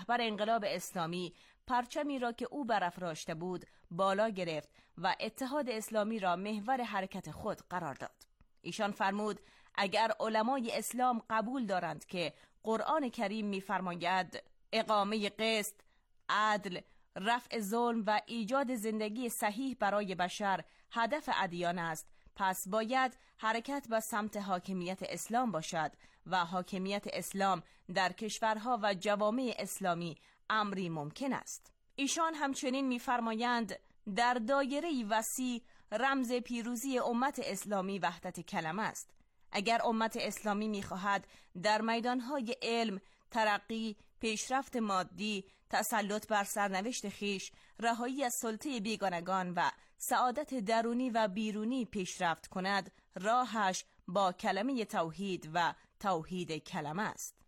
رهبر انقلاب اسلامی پرچمی را که او برافراشته بود بالا گرفت و اتحاد اسلامی را محور حرکت خود قرار داد. ایشان فرمود اگر علمای اسلام قبول دارند که قرآن کریم می‌فرماید اقامه قسط، عدل، رفع ظلم و ایجاد زندگی صحیح برای بشر هدف ادیان است، پس باید حرکت به سمت حاکمیت اسلام باشد و حاکمیت اسلام در کشورها و جوامع اسلامی امری ممکن است. ایشان همچنین می‌فرمایند در دایره وسیع رمز پیروزی امت اسلامی وحدت کلمه است. اگر امت اسلامی می‌خواهد در میدانهای علم، ترقی، پیشرفت مادی، تسلط بر سرنوشت خیش، رهایی از سلطه بیگانگان و سعادت درونی و بیرونی پیشرفت کند، راهش با کلمه توحید و توحید کلمه است.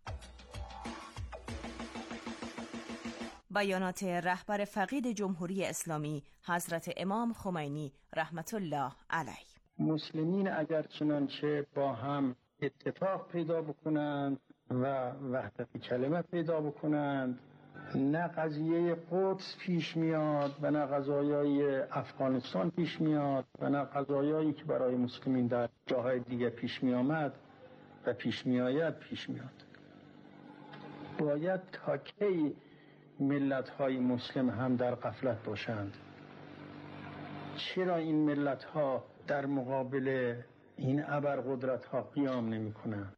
بیانات رهبر فقید جمهوری اسلامی حضرت امام خمینی رحمت الله علیه. مسلمین اگر چنانچه با هم اتفاق پیدا بکنند و وحدت کلمه پیدا بکنند، نه قضیه قدس پیش میاد و نه قضایای افغانستان پیش میاد و نه قضایایی که برای مسلمین در جاهای دیگه پیش می آمد و پیش می آید پیش میاد. باید تا کی ملت‌های مسلم هم در غفلت باشند؟ چرا این ملت‌ها در مقابل این ابرقدرت‌ها قیام نمی‌کنند؟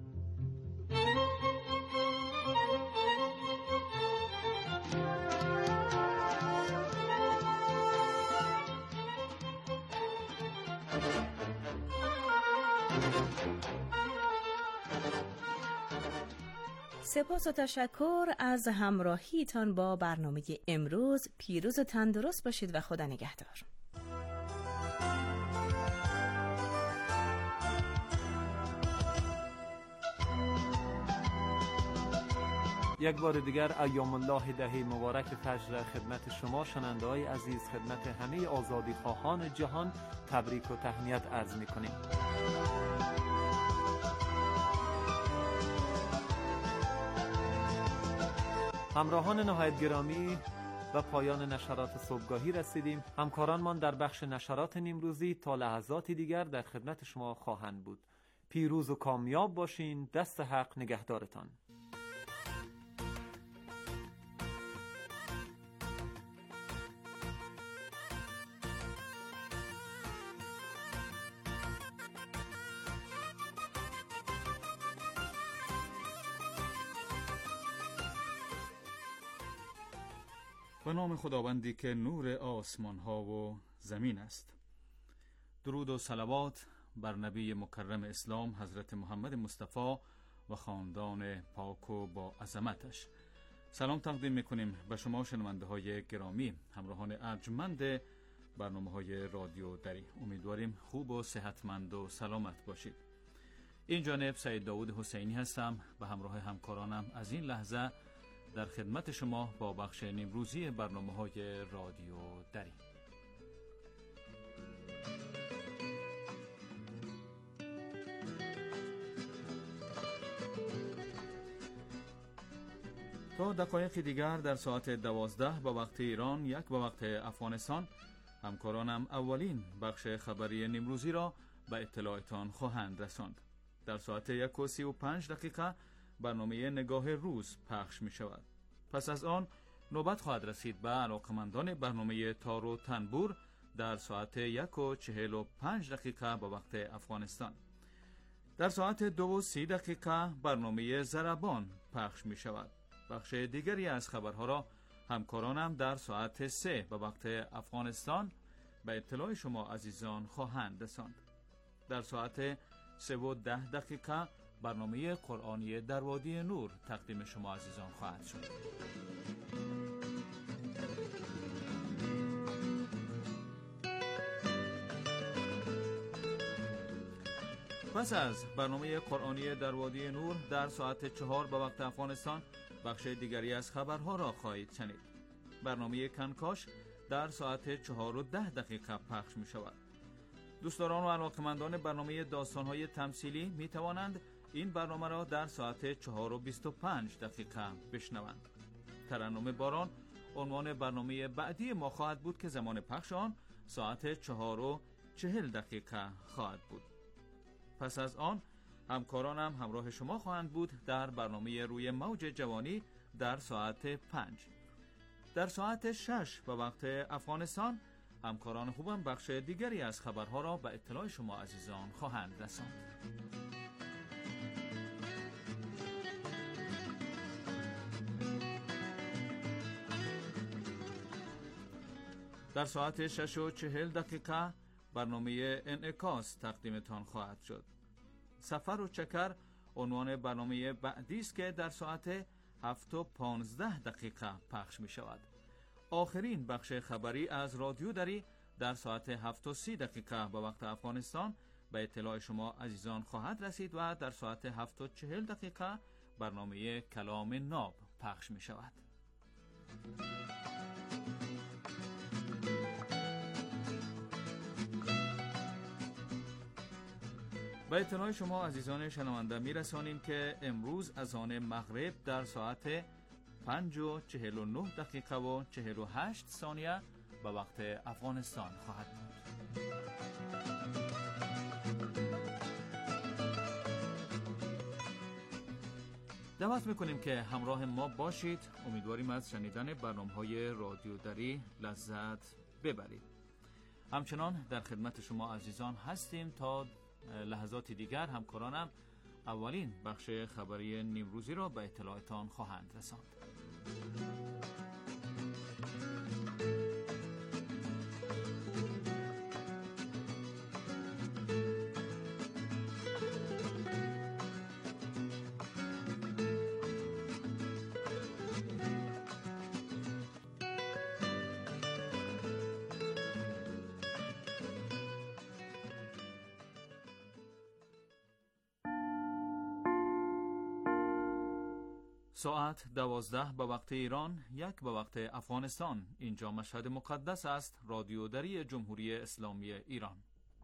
سپاس و تشکر از همراهیتان با برنامه امروز. پیروز و تندرست باشید و خدا نگهدار. یک بار دیگر ایام الله دهه مبارک فجر خدمت شما شنونده‌های عزیز، خدمت همه آزادی خواهان جهان تبریک و تهنیت عرض می‌کنیم. همراهان نهایت گرامی، و پایان نشرات صبحگاهی رسیدیم. همکارانمان در بخش نشرات نیمروزی تا لحظاتی دیگر در خدمت شما خواهند بود. پیروز و کامیاب باشین. دست حق نگهدارتان. به نام خداوندی که نور آسمان ها و زمین است. درود و صلوات بر نبی مکرم اسلام حضرت محمد مصطفی و خاندان پاک و با عظمتش. سلام تقدیم میکنیم به شما شنونده های گرامی، همراهان ارجمند برنامه های رادیو دری. امیدواریم خوب و صحتمند و سلامت باشید. این جانب سید داود حسینی هستم، به همراه همکارانم از این لحظه در خدمت شما با بخش نیمروزی برنامه‌های رادیو دری. تا دقایق دیگر در ساعت 12 به وقت ایران، 1 به وقت افغانستان، همکارانم اولین بخش خبری نیمروزی را به اطلاعتان خواهند رساند. در ساعت 1:35 برنامه نگاه روز پخش می شود. پس از آن نوبت خواهد رسید به علاقمندان برنامه تار و تنبور در ساعت 1:45 به وقت افغانستان. در ساعت 2:30 برنامه ضربان پخش می شود. بخش دیگری از خبرها را همکارانم در ساعت 3 به وقت افغانستان به اطلاع شما عزیزان خواهند رساند. در ساعت 3:10 برنامه قرآنی در وادی نور تقدیم شما عزیزان خواهد شد. پس از برنامه قرآنی در وادی نور در ساعت 4 به وقت افغانستان بخش دیگری از خبرها را خواهید شنید. برنامه کنکاش در ساعت 4:10 پخش می شود. دوستداران و علاقمندان برنامه داستان‌های تمثیلی می توانند این برنامه را در ساعت 4:25 بشنوند. ترنم باران عنوان برنامه بعدی ما خواهد بود که زمان پخش آن ساعت 4:40 خواهد بود. پس از آن همکارانم همراه شما خواهند بود در برنامه روی موج جوانی در ساعت 5. در ساعت 6 به وقت افغانستان همکاران خوبم بخش دیگری از خبرها را به اطلاع شما عزیزان خواهند رساند. در ساعت 6:40 برنامه انعکاس تقدیمتان خواهد شد. سفر و چکر عنوان برنامه بعدی است که در ساعت 7:15 پخش می شود. آخرین بخش خبری از رادیو دری در ساعت 7:30 به وقت افغانستان به اطلاع شما عزیزان خواهد رسید و در ساعت 7:40 برنامه کلام ناب پخش می شود. به اطلاع شما عزیزان شنونده می رسانیم که امروز اذان مغرب در ساعت 5:49 و 48 ثانیه به وقت افغانستان خواهد بود. دعوت میکنیم که همراه ما باشید. امیدواریم از شنیدن برنامه‌های رادیو دری لذت ببرید. همچنان در خدمت شما عزیزان هستیم تا لحظات دیگر. همکارانم اولین بخش خبری نیمروزی را به اطلاعتان خواهند رساند. ساعت 12 به وقت ایران، 1 به وقت افغانستان. اینجا مشهد مقدس است. رادیو دری جمهوری اسلامی ایران.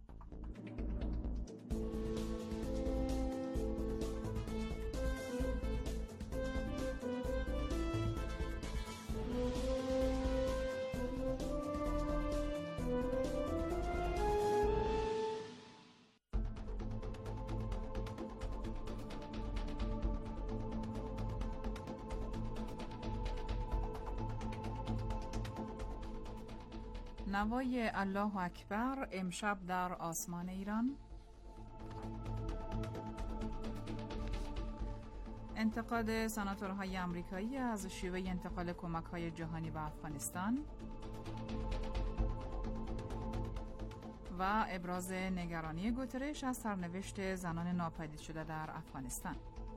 نوای الله اکبر امشب در آسمان ایران. انتقاد سناتورهای آمریکایی از شیوه انتقال کمک‌های جهانی به افغانستان و ابراز نگرانی گوترش از سرنوشت زنان ناپدید شده در افغانستان.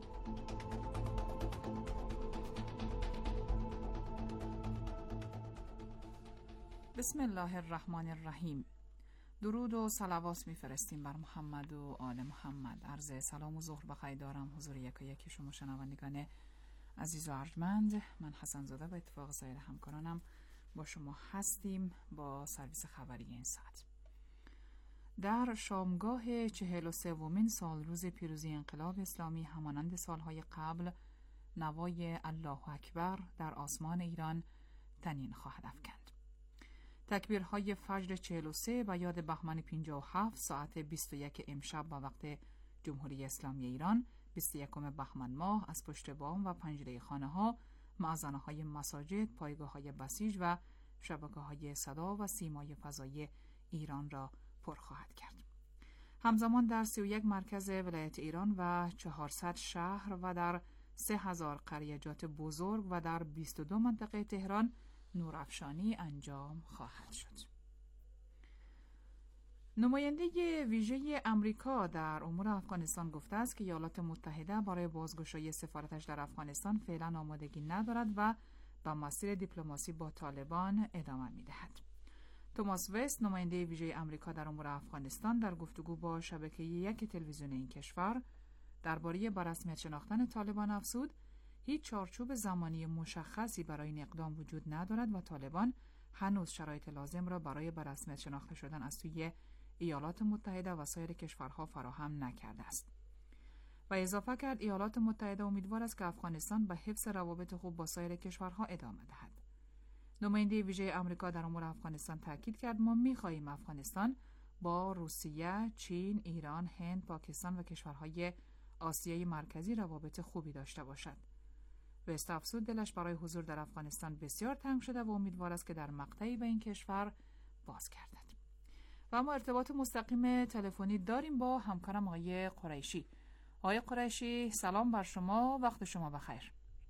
بسم الله الرحمن الرحیم. درود و صلوات میفرستیم بر محمد و آل محمد. عرض سلام و ظهر بخیر دارم حضور یکی شما شنوندگان عزیز و ارجمند. من حسن زاده و اتفاق سایر همکارانم با شما هستیم با سرویس خبری این ساعت. در شامگاه 43مین سال روز پیروزی انقلاب اسلامی همانند سالهای قبل نوای الله اکبر در آسمان ایران طنین خواهد افکند. تکبیرهای فجر 43 به یاد بهمن 57 ساعت 21 امشب به وقت جمهوری اسلامی ایران، 21 بهمن ماه از پشت بام و پنجره خانه‌ها، مأذنه‌های مساجد، پایگاه‌های بسیج و شبکه‌های صدا و سیمای فضایی ایران را پر خواهد کرد. همزمان در 31 مرکز ولایت ایران و 400 شهر و در 3000 قریه‌جات بزرگ و در 22 منطقه تهران نورافشانی انجام خواهد شد. نماینده ویژه امریکا در امور افغانستان گفته است که ایالات متحده برای بازگشایی سفارتش در افغانستان فعلا آمادگی ندارد و به مسیر دیپلماسی با طالبان ادامه می‌دهد. توماس وست، نماینده ویژه امریکا در امور افغانستان، در گفتگو با شبکه یک تلویزیون این کشور درباره به رسمیت شناختن طالبان افزود: هیچ چارچوب زمانی مشخصی برای این اقدام وجود ندارد و طالبان هنوز شرایط لازم را برای به رسمیت شناخته شدن از سوی ایالات متحده و سایر کشورها فراهم نکرده است. و اضافه کرد ایالات متحده امیدوار است که افغانستان به حفظ روابط خوب با سایر کشورها ادامه دهد. نماینده ویژه آمریکا در امور افغانستان تاکید کرد ما می‌خواهیم افغانستان با روسیه، چین، ایران، هند، پاکستان و کشورهای آسیای مرکزی روابط خوبی داشته باشد. وست افزود دلش برای حضور در افغانستان بسیار تنگ شده و امیدوار است که در مقطعی به این کشور باز گردد. و ما ارتباط مستقیم تلفنی داریم با همکارم آقای قریشی. آقای قریشی سلام بر شما، وقت شما بخیر.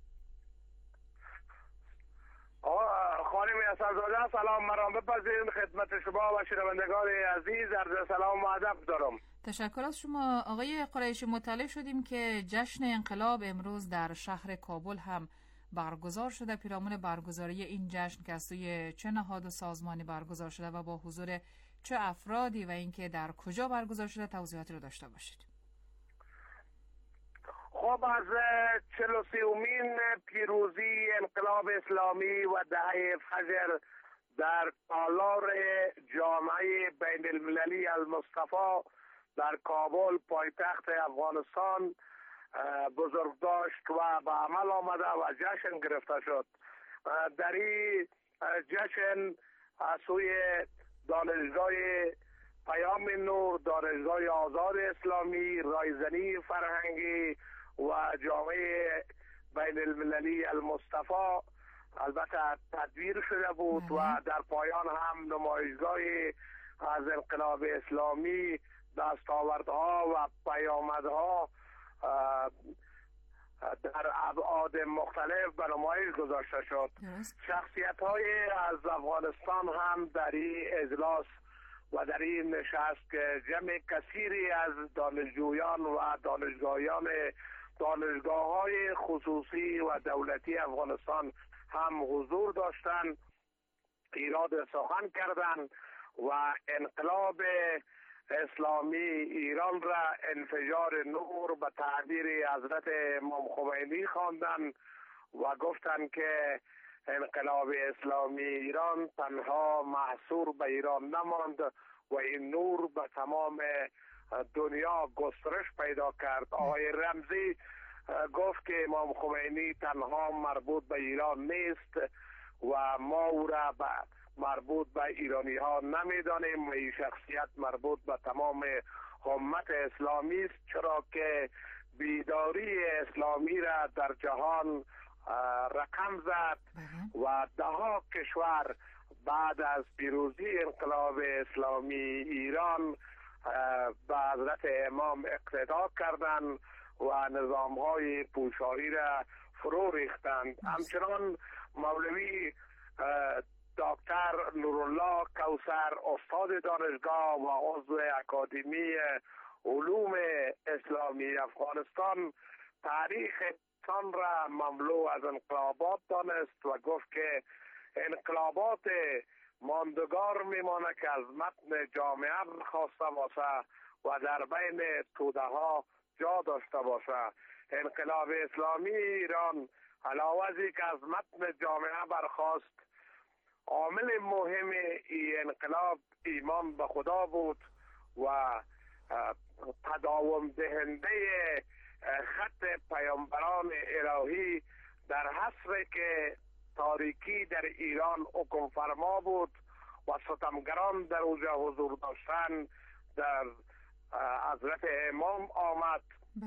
خانم اسدزاده سلام مرام بپذیرید خدمت شما و شنوندگان عزیز عرض سلام و ادب دارم. تشکر از شما آقای قریشی. مطلع شدیم که جشن انقلاب امروز در شهر کابل هم برگزار شده. پیرامون برگزاری این جشن که از سوی چه نهاد و سازمانی برگزار شده و با حضور چه افرادی و اینکه در کجا برگزار شده توضیحاتی رو داشته باشید. خب از 43مین پیروزی انقلاب اسلامی و دهه فجر در تالار جامعه بین المللی المصطفی در کابل پایتخت افغانستان بزرگداشت و به عمل آمده و جشن گرفته شد. در این جشن از سوی دانشگاه پیام نور، دانشگاه آزاد اسلامی، رایزنی فرهنگی و جامعه بین المللی المصطفى البته تدبیر شده بود و در پایان هم نمایشگاه از انقلاب اسلامی، دستاوردها و پیامدها در ابعاد مختلف به نمایش گذاشته شد. شخصیت‌های از افغانستان هم در این اجلاس و در این نشست که جمع کثیری از دانشجویان و دانشگاهیان دانشگاه‌های خصوصی و دولتی افغانستان هم حضور داشتند، ایراد سخن کردند و انقلاب اسلامی ایران را انفجار نور به تعبیر حضرت امام خمینی خواندند و گفتند که انقلاب اسلامی ایران تنها محصور به ایران نماند و این نور به تمام دنیا گسترش پیدا کرد. آقای رمزی گفت که امام خمینی تنها مربوط به ایران نیست و ما او را مربوط به ایرانی ها نمیدانیم و این شخصیت مربوط به تمام امت اسلامی است، چرا که بیداری اسلامی را در جهان رقم زد و ده کشور بعد از پیروزی انقلاب اسلامی ایران به حضرت امام اقتدا کردند و نظام‌های پوشالی را فرو ریختند. همچنان مولوی دکتر نورالله کوثر استاد دانشگاه و عضو اکادمی علوم اسلامی افغانستان تاریخ انسان را مملو از انقلابات دانست و گفت که انقلابات ماندگار میمانه که از متن جامعه برخواسته باشه و در بین توده ها جا داشته باشه. انقلاب اسلامی ایران علاوه از اینکه از متن جامعه برخواست، عامل مهم این انقلاب ایمان به خدا بود و تداوم دهنده خط پیامبران الهی در عصری که تاریکی در ایران حکم فرما بود و ستمگران در اوجا حضور داشتن در حضرت امام آمد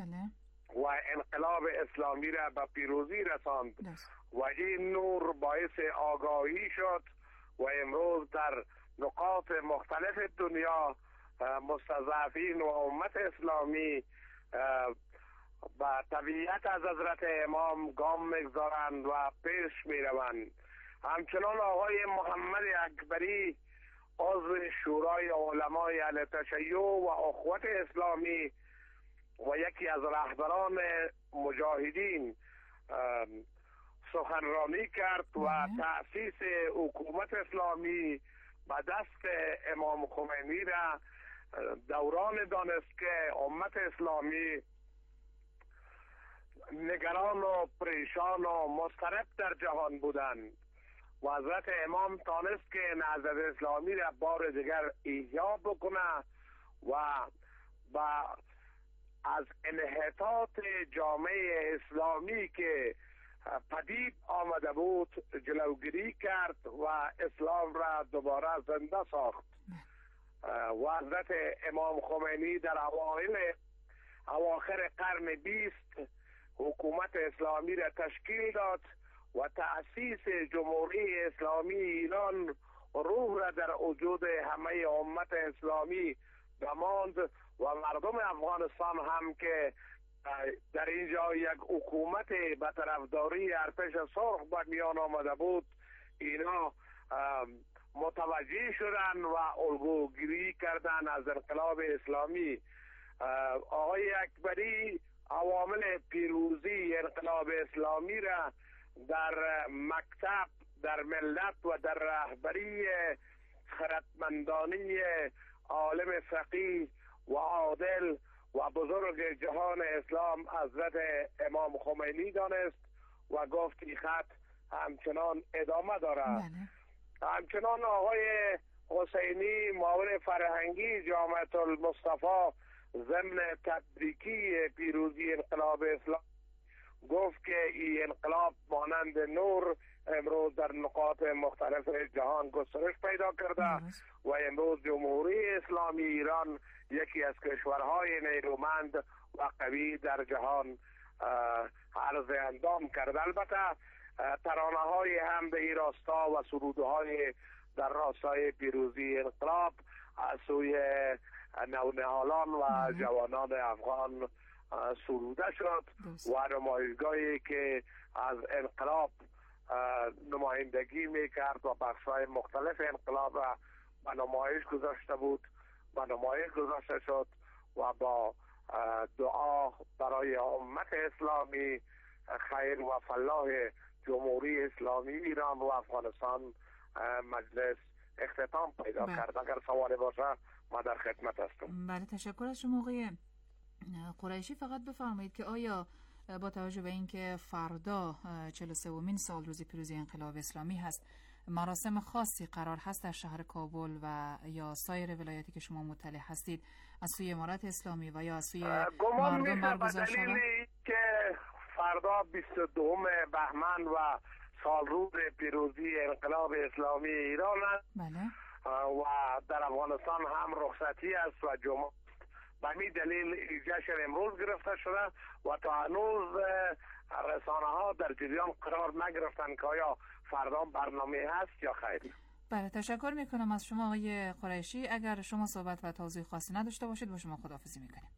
و انقلاب اسلامی را به پیروزی رساند و این نور باعث آگاهی شد و امروز در نقاط مختلف دنیا مستضعفین و امت اسلامی با طبیعت از حضرت امام گام میگذارند و پیش میروند. همچنان آقای محمد اکبری عضو شورای علمای اهل تشیع و اخوت اسلامی و یکی از رهبران مجاهدین سخنرانی کرد و تأسیس حکومت اسلامی به دست امام خمینی را دوران دانست که امت اسلامی نگران و پریشان و مضطرب در جهان بودند و حضرت امام تانست که نهضت اسلامی را بار دیگر احیا بکنه و با از انحطاط جامعه اسلامی که پدید آمده بود جلوگیری کرد و اسلام را دوباره زنده ساخت. و حضرت امام خمینی در اواخر قرن 20 حکومت اسلامی را تشکیل داد و تأسیس جمهوری اسلامی ایران روح را در وجود همه امت اسلامی دماند و مردم افغانستان هم که در اینجا یک حکومت به طرفداری ارتش سرخ به میان آمده بود، اینا متوجه شدن و الگوگیری کردن از انقلاب اسلامی. آقای اکبری عوامل پیروزی انقلاب اسلامی را در مکتب، در ملت و در رهبری خردمندانه عالم فقیه و عادل و بزرگ جهان اسلام حضرت امام خمینی دانست و گفت این خط همچنان ادامه دارد. همچنان آقای حسینی معاون فرهنگی جامعه المصطفی ضمن تبریکی پیروزی انقلاب اسلام گفت که این انقلاب مانند نور امروز در نقاط مختلف جهان گسترش پیدا کرده و امروز جمهوری اسلامی ایران یکی از کشورهای نیرومند و قوی در جهان عرض اندام کرده. البته ترانه های هم به این راستا و سرودهای در راستای پیروزی انقلاب از سوی نونهالان و جوانان افغان سروده شد و نمایشگاهی که از انقلاب نمایندگی میکرد و بخش‌های مختلف انقلاب را به نمایش گذاشته بود و نمایش گذاشته شد و با دعا برای امت اسلامی خیر و فلاح جمهوری اسلامی ایران و افغانستان مجلس اختتام پیدا کرد. اگر سوالی باشه ما در خدمت هستم. بله، تشکر از شما آقای قریشی. فقط بفرمایید که آیا با توجه به اینکه فردا 43مین سال روز پیروزی انقلاب اسلامی هست، مراسم خاصی قرار هست در شهر کابل و یا سایر ولایاتی که شما مطلع هستید از سوی امارت اسلامی و یا از سوی مردم برگزار شود؟ که فردا 22 بهمن و سال روز پیروزی انقلاب اسلامی ایران است. بله. و در افغانستان هم رخصتی است و جمعه. به همین دلیل جشن امروز گرفته شده و تا هنوز رسانه ها در جریان قرار نگرفتن که آیا فردا برنامه هست یا خیر. بله، تشکر میکنم از شما آقای قریشی. اگر شما صحبت و توضیح خاصی نداشته باشید با شما خداحافظی میکنیم.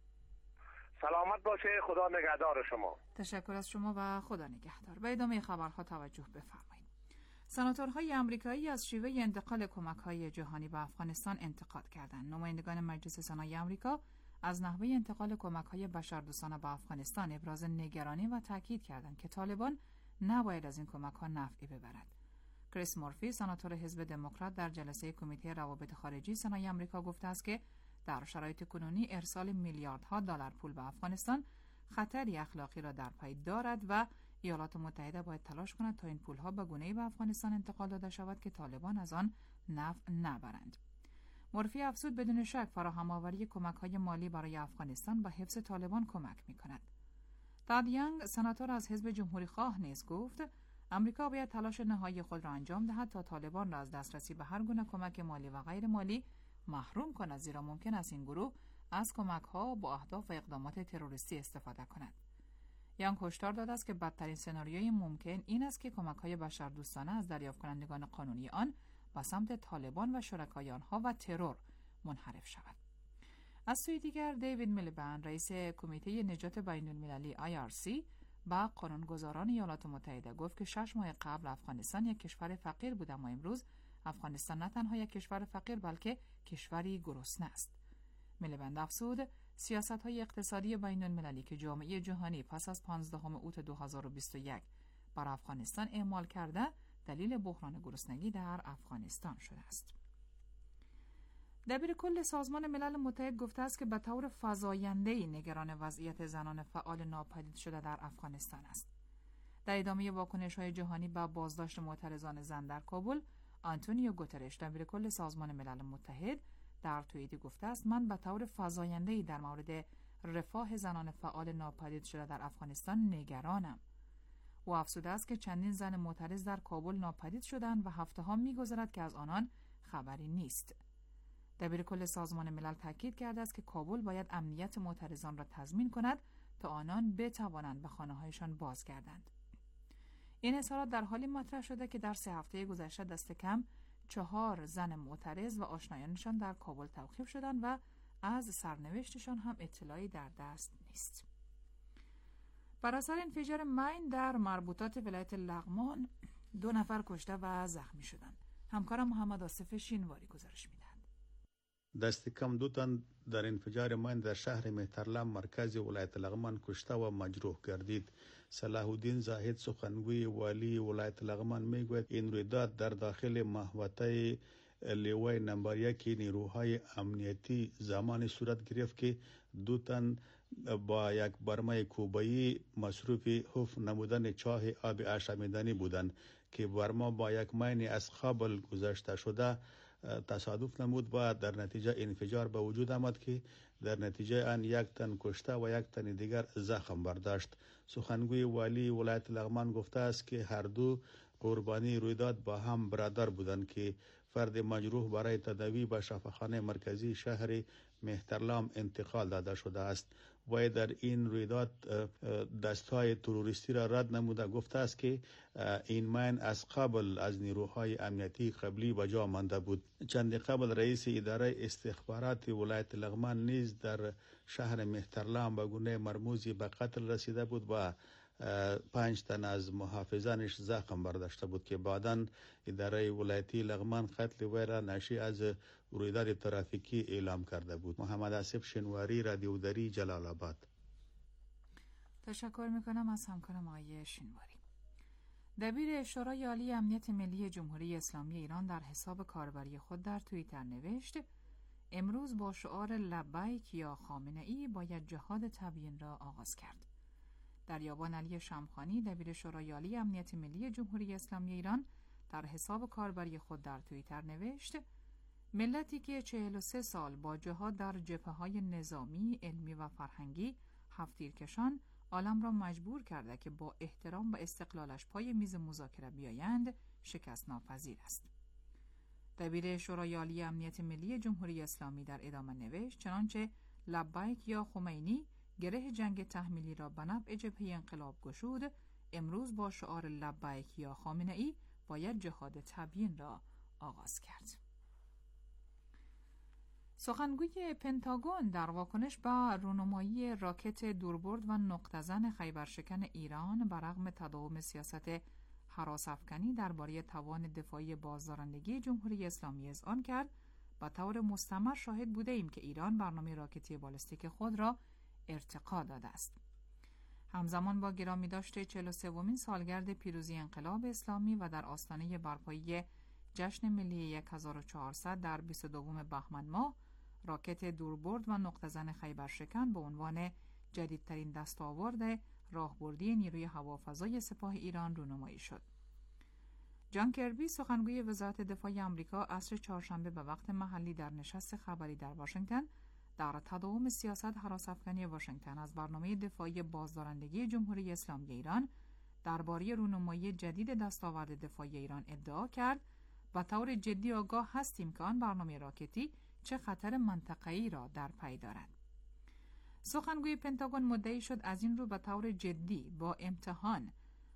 سلامت باشه، خدا نگهدار شما. تشکر از شما و خدا نگهدار. به ادامه خبرها توجه بفرمایید. سناتورهای آمریکایی از شیوه انتقال کمک‌های جهانی به افغانستان انتقاد کردند. نمایندگان مجلس سنای آمریکا از نحوه انتقال کمک‌های بشردوستانه به افغانستان ابراز نگرانی و تاکید کردند که طالبان نباید از این کمک‌ها نفعی ببرد. کریس مورفی، سناتور حزب دموکرات، در جلسه کمیته روابط خارجی سنای آمریکا گفته است که در شرایط کنونی ارسال میلیاردها دلار پول به افغانستان خطری اخلاقی را در پی دارد و ایالات متحده باید تلاش کند تا این پولها به گونه‌ای به افغانستان انتقال داده شود که طالبان از آن نفع نبرند. مورفی افزود بدون شک فراهم‌آوری کمک‌های مالی برای افغانستان به حفظ طالبان کمک می‌کند. تاد یانگ، سناتور از حزب جمهوری‌خواه، نیز گفت آمریکا باید تلاش نهایی خود را انجام دهد تا طالبان را از دسترسی به هر گونه کمک مالی و غیر مالی محروم کند، زیرا ممکن است این گروه از کمک‌ها با اهداف و اقدامات تروریستی استفاده کند. یانگ هشدار داده است که بدترین سناریوی ممکن این است که کمک‌های بشردوستانه از دریافت کنندگان قانونی آن به سمت طالبان و شرکای آنها و ترور منحرف شود. از سوی دیگر دیوید میلیبند، رئیس کمیته نجات بین‌المللی IRC، با قانونگذاران ایالات متحده گفت که 6 ماه قبل افغانستان یک کشور فقیر بود، اما امروز افغانستان نه تنها یک کشور فقیر بلکه کشوری گرسنه است. میلیبند افزود سیاست‌های اقتصادی بین‌المللی که جامعه جهانی پس از 15 اوت 2021 بر افغانستان اعمال کرده دلیل بحران گرسنگی در افغانستان شده است. دبیر کل سازمان ملل متحد گفته است که به طور فزاینده‌ای نگران وضعیت زنان فعال ناپدید شده در افغانستان است. در ادامه واکنش‌های جهانی به بازداشت معترضان زن در کابل، آنتونیو گوترش، دبیر کل سازمان ملل متحد، در توییتی گفته است من به طور فزاینده‌ای در مورد رفاه زنان فعال ناپدید شده در افغانستان نگرانم. او افزوده است که چندین زن معترض در کابل ناپدید شدند و هفته‌ها می‌گذرد که از آنان خبری نیست. دبیرکل سازمان ملل تاکید کرده است که کابل باید امنیت معترضان را تضمین کند تا آنان بتوانند به خانه‌هایشان بازگردند. این اظهارات در حالی مطرح شده که در 3 هفته گذشته دست کم 4 زن معترض و آشنایانشان در کابل توقیف شدند و از سرنوشتشان هم اطلاعی در دست نیست. بر اثر انفجار مین در مربوطات ولایت لغمان 2 نفر کشته و زخمی شدند. همکارم محمد آصف شینواری گزارش می‌دهد. دست کم 2 تن در انفجار مین در شهر مهترلم مرکز ولایت لغمان کشته و مجروح گردید. صلاح الدین زاهد سخنگوی والی ولایت لغمان میگوید این رویداد در داخل محوطه لیوای نمبر 1 نیروهای امنیتی زمانی صورت گرفت که 2 تن با یک برمه کوبایی مصروف حفر نمودن چاه آب آشامیدنی بودند که برمه با یک مین از قبل گذاشته شده تصادف نمود و در نتیجه انفجار به وجود آمد که در نتیجه آن 1 تن کشته و 1 تن دیگر زخم برداشت. سخنگوی والی ولایت لغمان گفته است که هر دو قربانی رویداد با هم برادر بودند که فرد مجروح برای تداوی به شفاخانه مرکزی شهر مهترلام انتقال داده شده است. و در این رویداد دستهای تروریستی را رد نموده گفته است که این مین از قبل از نیروهای امنیتی قبلی به جا مانده بود. چند قبل رئیس اداره استخبارات ولایت لغمان نیز در شهر مهترلام به گونه مرموزی به قتل رسیده بود و 5 تن از محافظانش زخم برداشته بود که بعداً اداره ولایتی لغمان قتل وی را ناشی از رویداد ترافیکی اعلام کرده بود. محمد آصف شینواری، رادیو دری، جلال آباد. تشکر میکنم از همکارم آقای شینواری. دبیر شورای عالی امنیت ملی جمهوری اسلامی ایران در حساب کاربری خود در توییتر نوشت: امروز با شعار لبیک یا خامنه‌ای باید جهاد تبیین را آغاز کرد. دریابان علی شمخانی دبیر شورای عالی امنیت ملی جمهوری اسلامی ایران در حساب کاربری خود در توییتر نوشت: ملتی که 43 سال با جهاد در جبهه‌های نظامی، علمی و فرهنگی هفت‌تیرکشان عالم را مجبور کرده که با احترام و استقلالش پای میز مذاکره بیایند، شکست ناپذیر است. دبیر شورای عالی امنیت ملی جمهوری اسلامی در ادامه نوشت: چنانچه لبیک یا خمینی گره جنگ تحمیلی را به نفع جبهه انقلاب گشود، امروز با شعار لبیک یا خامنه‌ای باید جهاد تبیین را آغاز کرد. سخنگوی پنتاگون در واکنش به رونمایی راکت دوربرد و نقطه‌زن خیبرشکن ایران برغم تداوم سیاست هراس‌افکنی درباره توان دفاعی بازدارندگی جمهوری اسلامی اذعان کرد: به طور مستمر شاهد بوده ایم که ایران برنامه راکتی بالستیک خود را ارتقا داده است. همزمان با گرامی داشته 43مین سالگرد پیروزی انقلاب اسلامی و در آستانه برپایی جشن ملی 1400 در 22 بهمن ماه، راکت دوربرد و نقطه‌زن خیبرشکن به عنوان جدیدترین دستاورد راهبردی نیروی هوافضای سپاه ایران رونمایی شد. جان کربی سخنگوی وزارت دفاع آمریکا عصر چهارشنبه به وقت محلی در نشست خبری در واشنگتن در تداوم سیاست هراس‌افکنی واشنگتن از برنامه دفاعی بازدارندگی جمهوری اسلامی ایران درباره رونمایی جدید دستاورد دفاعی ایران ادعا کرد: به طور جدی آگاه هستیم که آن برنامه راکتی چه خطر منطقه‌ای را در پی دارد. سخنگوی پنتاگون مدعی شد از این رو به طور جدی با امتحان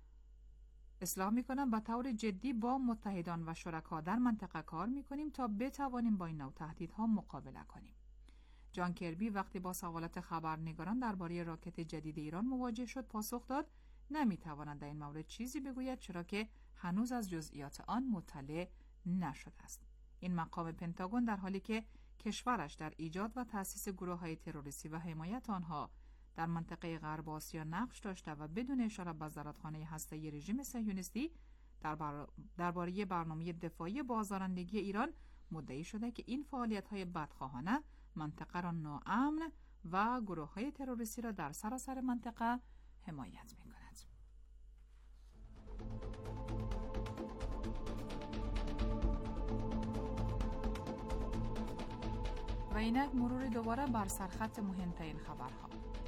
به طور جدی با متحدان و شرکا در منطقه کار می‌کنیم تا بتوانیم با این نوع تهدیدها مقابله کنیم. جان کربی وقتی با سوالات خبرنگاران درباره راکت جدید ایران مواجه شد پاسخ داد: نمی‌تواند در این مورد چیزی بگوید چرا که هنوز از جزئیات آن مطلع نشده است. این مقام پنتاگون در حالی که کشورش در ایجاد و تأسیس گروه‌های تروریستی و حمایت آنها در منطقه غرب آسیا نقش داشته و بدون اشاره به زرادخانه هسته‌ای رژیم صهیونیستی درباره برنامه دفاعی بازدارندگی ایران مدعی شده که این فعالیت‌های بدخواهانه منطقه را ناامن و گروه‌های تروریستی را در سراسر منطقه حمایت می‌کند. و اینک مرور دوباره بر سرخط مهمترین خبرها.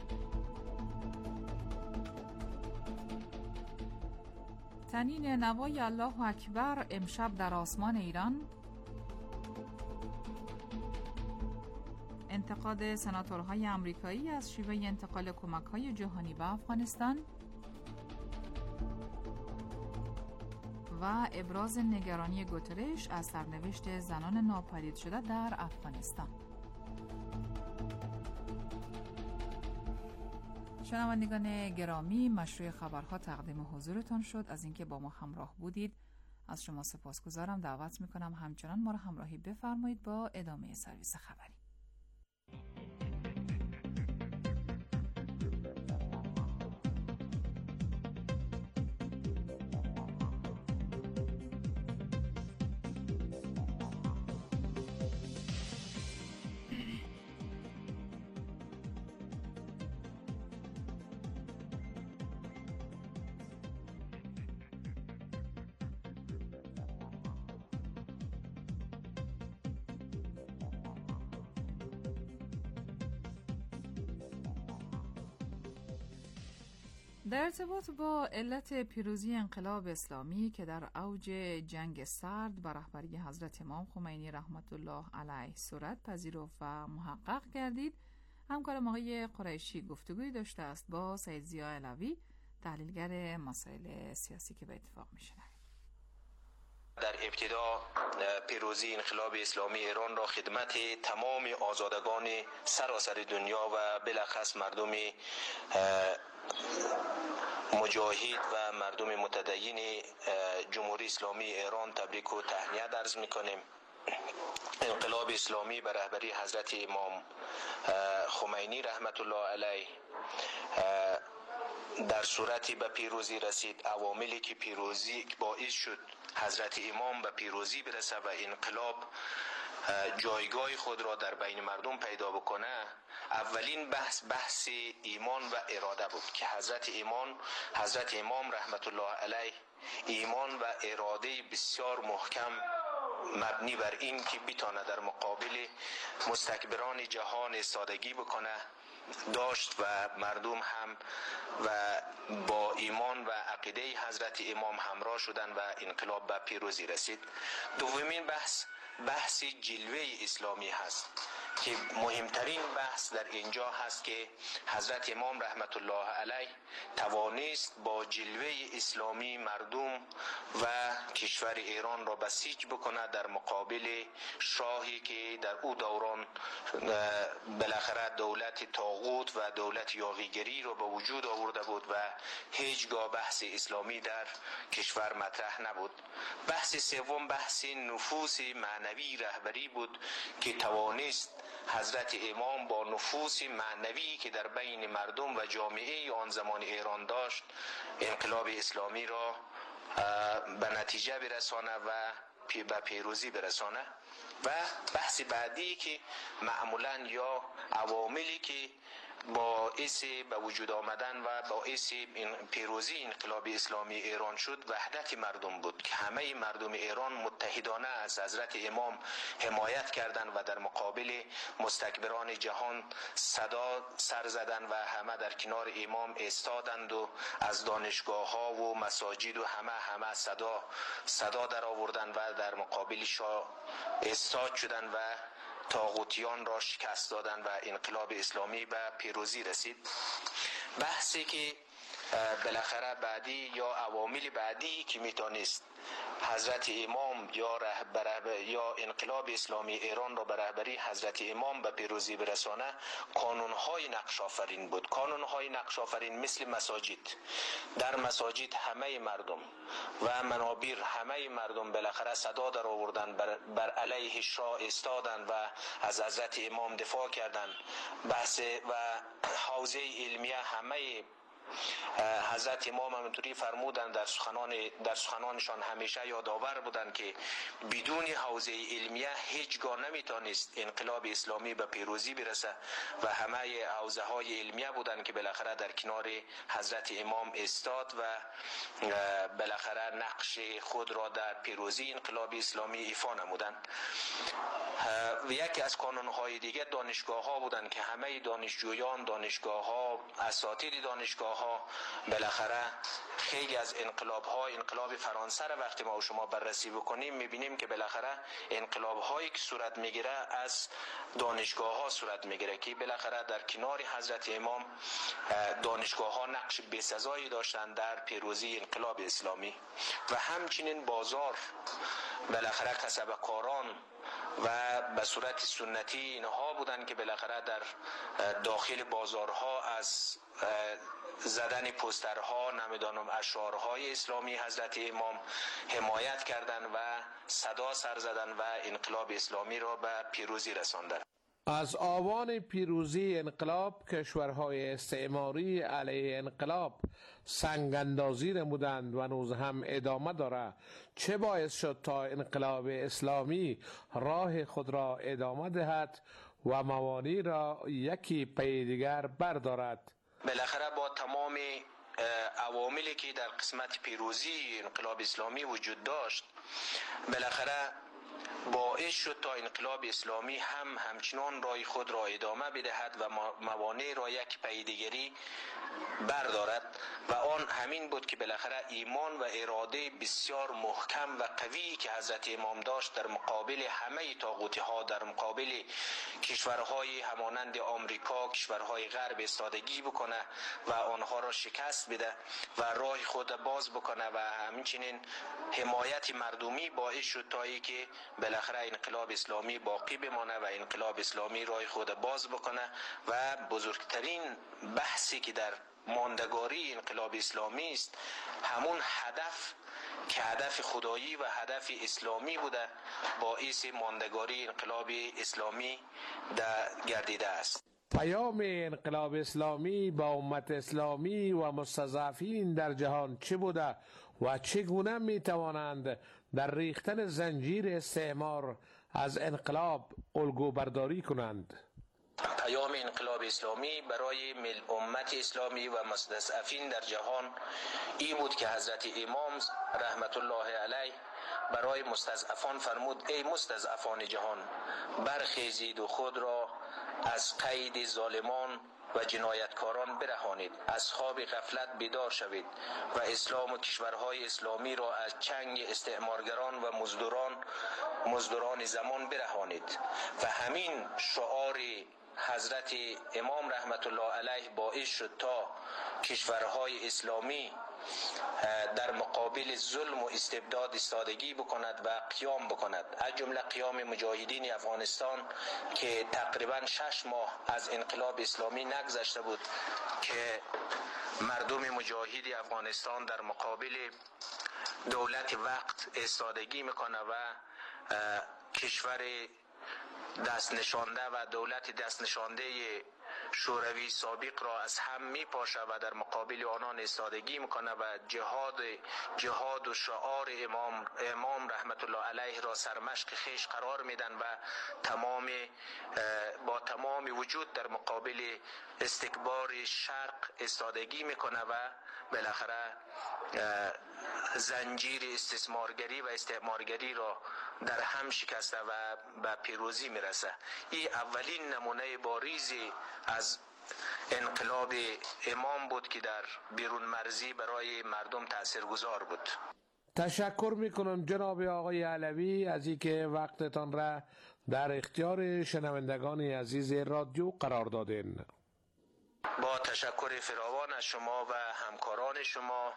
تنین نوای الله اکبر امشب در آسمان ایران. انتقاد سناتورهای آمریکایی از شیوه انتقال کمک‌های جهانی به افغانستان و ابراز نگرانی گوترش از سرنوشت زنان ناپدید شده در افغانستان. شنوندگان گرامی، مشروع خبرها تقدیم حضورتان شد. از اینکه با ما همراه بودید از شما سپاسگزارم. دعوت میکنم همچنان ما را همراهی بفرمایید با ادامه سرویس خبری. در ارتباط با علت پیروزی انقلاب اسلامی که در اوج جنگ سرد بر رهبری حضرت امام خمینی رحمت الله علیه صورت پذیرفت و محقق گردید، همکارم آقای قریشی گفتگوی داشته است با سید ضیا علوی، تحلیلگر مسائل سیاسی که به اتفاق میشنویم. در ابتدا پیروزی انقلاب اسلامی ایران را خدمت تمام آزادگان سراسر دنیا و بالاخص مردم مجاهد و مردم متدین جمهوری اسلامی ایران تبریک و تهنیت عرض میکنیم. انقلاب اسلامی به رهبری حضرت امام خمینی رحمت الله علیه در صورتی به پیروزی رسید. عواملی که پیروزی باعث شد حضرت امام به پیروزی برسه و انقلاب جایگاه خود را در بین مردم پیدا بکنه، اولین بحث ایمان و اراده بود که حضرت امام رحمت الله علیه ایمان و اراده بسیار محکم مبنی بر این که بتانه در مقابل مستکبران جهان ایستادگی بکنه داشت و مردم هم و با ایمان و عقیده حضرت امام همراه شدن و انقلاب به پیروزی رسید. دومین بحث جلوه اسلامی هست که مهمترین بحث در اینجا هست که حضرت امام رحمت الله علیه توانست با جلوه اسلامی مردم و کشور ایران را بسیج بکنه در مقابل شاهی که در او دوران بالاخره دولت طاغوت و دولت یاغیگری را به وجود آورده بود و هیچگاه بحث اسلامی در کشور مطرح نبود. بحث سوم بحث نفوذ معنوی رهبری بود که توانست حضرت امام با نفوذ معنوی که در بین مردم و جامعه آن زمان ایران داشت انقلاب اسلامی را به نتیجه برسانه و به پیروزی برسانه. و بحث بعدی که معمولا یا عواملی که باعث به وجود آمدن و باعث پیروزی انقلاب اسلامی ایران شد وحدت مردم بود که همه مردم ایران متحدانه از حضرت امام حمایت کردند و در مقابل مستکبران جهان سر زدن و همه در کنار امام ایستادند و از دانشگاه ها و مساجد و همه صدا در آوردن و در مقابل شاه ایستاد شدن و طاغوتیان را شکست دادن و انقلاب اسلامی به پیروزی رسید. بحثی که بالاخره بعدی یا عوامل بعدی که میتونست حضرت امام یا انقلاب اسلامی ایران را به رهبری حضرت امام به پیروزی برسانه کانونهای نقش آفرین بود. کانونهای نقش آفرین مثل مساجد. در مساجد همه مردم و منابر همه مردم بالاخره صدا در آوردن، بر علیه شاه ایستادن و از حضرت امام دفاع کردند. بحث و حوزه علمیه همه حضرت امام همونطوری فرمودند در سخنانشان همیشه یادآور بودند که بدون حوزه علمیه هیچگاه نمیتونست انقلاب اسلامی به پیروزی برسه و همه حوزه های علمیه بودند که بالاخره در کنار حضرت امام استاد و بالاخره نقش خود را در پیروزی انقلاب اسلامی ایفا نمودند. و یکی از کانونهای دیگه دانشگاه ها بودند که همه دانشجویان دانشگاه ها، اساتید دانشگاه ها بالاخره خیلی از انقلاب فرانسه را وقتی ما و شما بررسی بکنیم میبینیم که بالاخره انقلاب هایی که صورت میگیره از دانشگاه ها صورت میگیره که بالاخره در کنار حضرت امام دانشگاه ها نقش بسزایی داشتند در پیروزی انقلاب اسلامی. و همچنین بازار بالاخره کسبکاران و به صورت سنتی اینها بودند که بالاخره در داخل بازارها از زدن پوسترها نمیدانم اشعارهای اسلامی حضرت امام حمایت کردند و صدا سر زدند و انقلاب اسلامی را به پیروزی رساندند. از آوان پیروزی انقلاب کشورهای استعماری علیه انقلاب سنگ اندازی نمودند و هنوز هم ادامه داره. چه باعث شد تا انقلاب اسلامی راه خود را ادامه دهد و موانع را یکی پی دیگر بردارد؟ بالاخره با تمام عواملی که در قسمت پیروزی انقلاب اسلامی وجود داشت بالاخره باعث شد تا انقلاب اسلامی همچنان راه خود را ادامه بدهد و موانع را یک پی دیگری بردارد و آن همین بود که بالاخره ایمان و اراده بسیار محکم و قوی که حضرت امام داشت در مقابل همه طاغوت‌ها، در مقابل کشورهای همانند آمریکا، کشورهای غرب ایستادگی بکنه و آنها را شکست بده و راه خود باز بکنه و همچنین حمایت مردمی باعث شد تا ای که بالاخره انقلاب اسلامی باقی بمانه و انقلاب اسلامی راه خود باز بکنه و بزرگترین بحثی که در ماندگاری انقلاب اسلامی است همون هدف که هدف خدایی و هدف اسلامی بوده باعث ماندگاری انقلاب اسلامی گردیده است. پیام انقلاب اسلامی با امت اسلامی و مستضعفین در جهان چه بوده و چگونه می توانند در ریختن زنجیر استعمار از انقلاب الگو برداری کنند؟ پیام انقلاب اسلامی برای امت اسلامی و مستضعفین در جهان این بود که حضرت امام رحمت الله علیه برای مستضعفان فرمود: ای مستضعفان جهان، برخیزید و خود را از قید ظالمان و جنایتکاران برهانید، از خواب غفلت بیدار شوید و اسلام و کشورهای اسلامی را از چنگ استعمارگران و مزدوران زمان برهانید. و همین شعار حضرت امام رحمت الله علیه باعث شد تا کشورهای اسلامی در مقابل ظلم و استبداد ایستادگی بکند و قیام بکند، از جمله قیام مجاهدین افغانستان که تقریبا 6 ماه از انقلاب اسلامی نگذشته بود که مردم مجاهد افغانستان در مقابل دولت وقت ایستادگی میکنه و کشور دست نشانده و دولت دست نشانده شوروی سابق را از هم می پاشه و در مقابل آنان ایستادگی میکنه و جهاد و شعار امام رحمت الله علیه را سرمشق خیش قرار میدن و با تمام وجود در مقابل استکبار شرق ایستادگی میکنه و بالاخره زنجیر استثمارگری و استعمارگری را در هم شکسته و به پیروزی میرسه. این اولین نمونه باریزی از انقلاب امام بود که در بیرون مرزی برای مردم تاثیرگذار بود. تشکر میکنم جناب آقای علوی از اینکه وقتتان را در اختیار شنوندگان عزیز رادیو قرار دادین. با تشکر فراوان از شما و همکاران شما.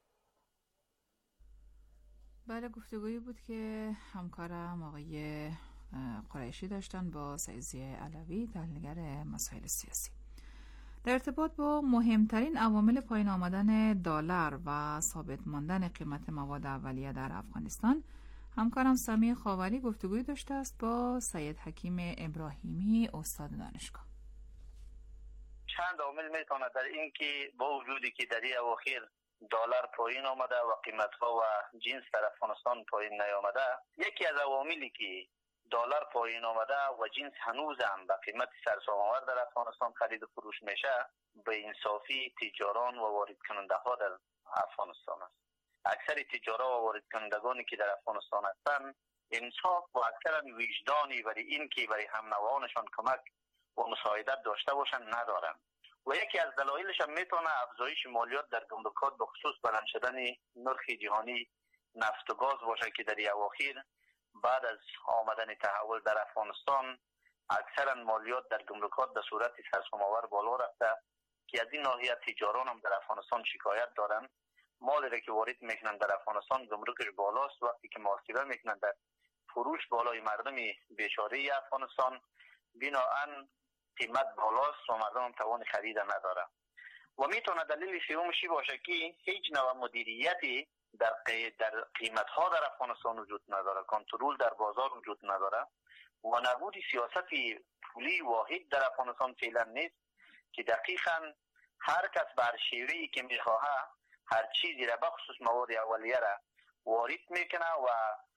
بله، گفتگویی بود که همکارم آقای قریشی داشتن با سعیدی علوی، تحلیلگر مسائل سیاسی. در ارتباط با مهمترین عوامل پایین آمدن دلار و ثابت ماندن قیمت مواد اولیه در افغانستان، همکارم سمیع خاوری گفتگویی داشته است با سید حکیم ابراهیمی، استاد دانشگاه. چند عامل میتونه در این که با وجودی که در این اواخر دلار پایین آمده و قیمت ها و جنس در افغانستان پایین نیامده، یکی از عواملی که دلار پایین آمده و جنس هنوز هم به قیمت سرسام‌آور در افغانستان خرید و فروش میشه، به انصافی تجاران و وارد کننده ها در افغانستان است. اکثر تجارا و وارد کنندگانی که در افغانستان هستند انصاف و اکثرا وجدانی برای این که برای هم نوعانشان کمک و مساعدت داشته باشند ندارند و یکی از دلایلش هم میتونه افزایش مالیات در گمرکات به خصوص بلند شدن نرخ جهانی نفت و گاز باشه که در اواخر بعد از آمدن تحول در افغانستان اکثرا مالیات در گمرکات به صورت سرسام‌آور بالا رفته که از این ناحیه تجاران هم در افغانستان شکایت دارند. مالی را که وارد میکنن در افغانستان گمرکش بالاست، وقتی که محاسبه میکنن در فروش بالای مردم بیچاره افغانستان بناهن قیمت بالاست و مردم هم توان خرید نداره و میتونه دلیل سومشی باشه که هیچ نوع مدیریتی در قیمت ها در افغانستان وجود نداره، کنترل در بازار وجود نداره و نبود سیاست پولی واحد در افغانستان فعلا نیست که دقیقاً هر کس بر شیوهی که میخواه هر چیزی را بخصوص مواد اولیه را وارد میکنه و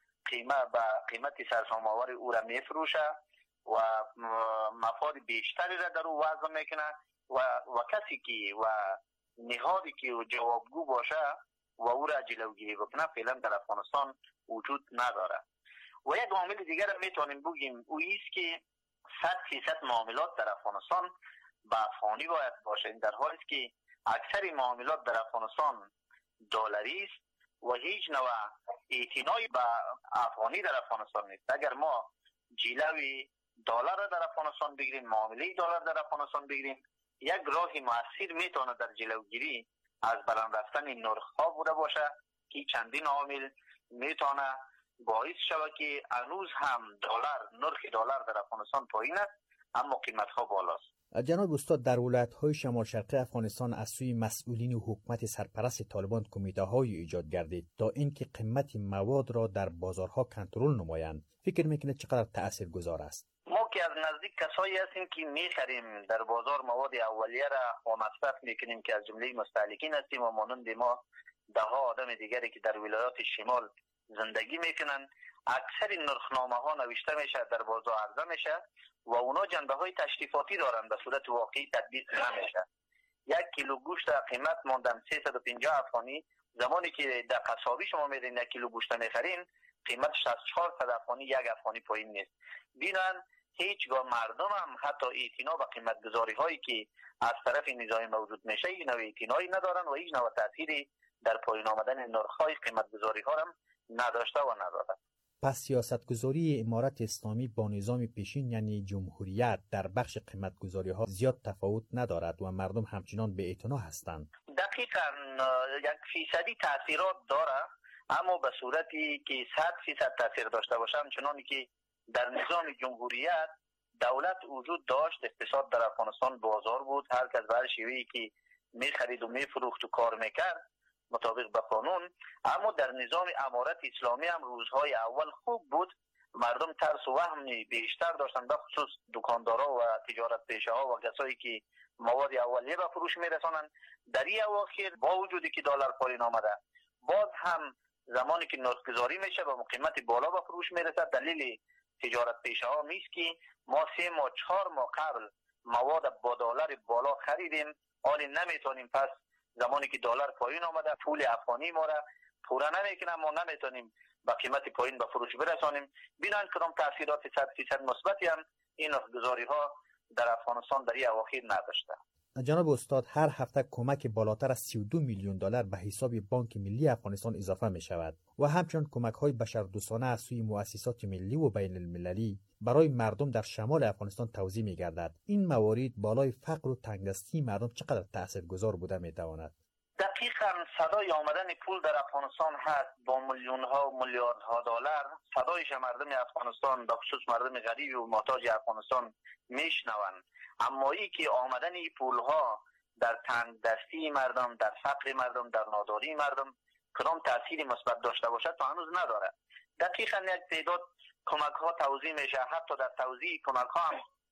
قیمت سرسام‌آور او را میفروشه و مفاد بیشتری را در او وضع میکنه و کسی که و نهادی که جوابگو باشه و او را جلوگیری بکنه فعلا در افغانستان وجود نداره. و یک عامل دیگر را میتونیم بگیم او است که 100% معاملات در افغانستان به افغانی باید باشه، در حالی که اکثر معاملات در افغانستان دلاری است و هیچ نوع اعتنایی به افغانی در افغانستان نیست. اگر ما جلوی دلار را در افغانستان بگیریم، معامله دلار در افغانستان بگیریم، یک راه مؤثر میتونه در جلوگیری از بلند رفتن نرخ ها بوده باشه که چندین عامل میتونه باعث شود که هنوز هم نرخ دلار در افغانستان پایین است اما قیمت ها بالاست. جناب استاد، در ولایت‌های شمال شرقی افغانستان از سوی مسئولین حکومت سرپرست طالبان کمیته‌های ایجاد گردید تا اینکه قیمت مواد را در بازارها کنترل نمایند. فکر میکنید چقدر تاثیرگذار است؟ ما که از نزدیک کسایی هستیم که میخریم در بازار مواد اولیه را و مصرف میکنیم که از جمله مستهلکین هستیم و مانند ما ده ها آدم دیگری که در ولایات شمال زندگی میکنن، اکثر نرخنامه ها نوشته میشه در بازار عرضه میشه و اونا جنبه های تشریفاتی دارن، به صورت واقعی تطبیق نمیشه. 1 کیلو گوشت قیمت ماندن 350 افغانی، زمانی که در قصابی شما میرین 1 کیلو گوشت میخرین قیمتش از 400 افغانی 1 افغانی پایین نیست. بینن هیچگاه مردم هم حتی اعتنا به قیمت گذاری هایی که از طرف نظام موجود میشه این نوع اعتنایی ندارن و هیچ نوع تأثیری در پایین آمدن نرخ های قیمت گذاری ها هم نداشته و ندارد. پس سیاستگذاری امارت اسلامی با نظام پیشین یعنی جمهوریت در بخش قیمتگذاری ها زیاد تفاوت ندارد و مردم همچنان به اعتنا هستند. دقیقاً 1% تاثیرات داره اما به صورتی که 100% تاثیر داشته باشه، همچنانی که در نظام جمهوریت دولت وجود داشت، اقتصاد در افغانستان بازار بود، هر کس به هر شیوهی که میخرید و میفروخت و کار میکرد مطابق به قانون. اما در نظام امارت اسلامی هم روزهای اول خوب بود، مردم ترس و وهم بیشتر داشتن، به خصوص دکاندارا و تجارت پیشه ها و کسایی که مواد اولیه به فروش میرسانند. در این اواخر با وجودی که دلار پایین آمده، باز هم زمانی که نرخ‌گذاری میشه به قیمت بالا به فروش میرسد. دلیل تجارت پیشه ها نیست که ما 3 ماه 4 ماه قبل مواد با دلار بالا خریدیم، حالی نمیتونیم پس زمانی که دلار پایین آمده پول افغانی ما را پورا نمیکنه، ما نمیتونیم با قیمت پایین به فروش برسانیم. بینن کدام تاثیرات 100% مثبتی هم این نرخ‌گذاری ها در افغانستان در این اواخر نداشته. جناب استاد، هر هفته کمک بالاتر از 32 میلیون دلار به حساب بانک ملی افغانستان اضافه می شود و همچنین کمک های بشردوستانه از سوی مؤسسات ملی و بین المللی برای مردم در شمال افغانستان توزیع می گردد. این موارد بالای فقر و تنگدستی مردم چقدر تاثیرگذار بوده می تواند؟ دقیقاً صدای آمدن پول در افغانستان هست با میلیون ها و میلیاردها دلار. صدایش مردم افغانستان به خصوص مردم غریب و محتاج افغانستان میشنوند، اما ای که آمدن این پول ها در تنگدستی مردم، در فقر مردم، در ناداری مردم کدام تأثیری مثبت داشته باشد تا هنوز نداره. دقیقاً یک تعداد کمک ها توزیع میشه، حتی در توزیع کمک ها هم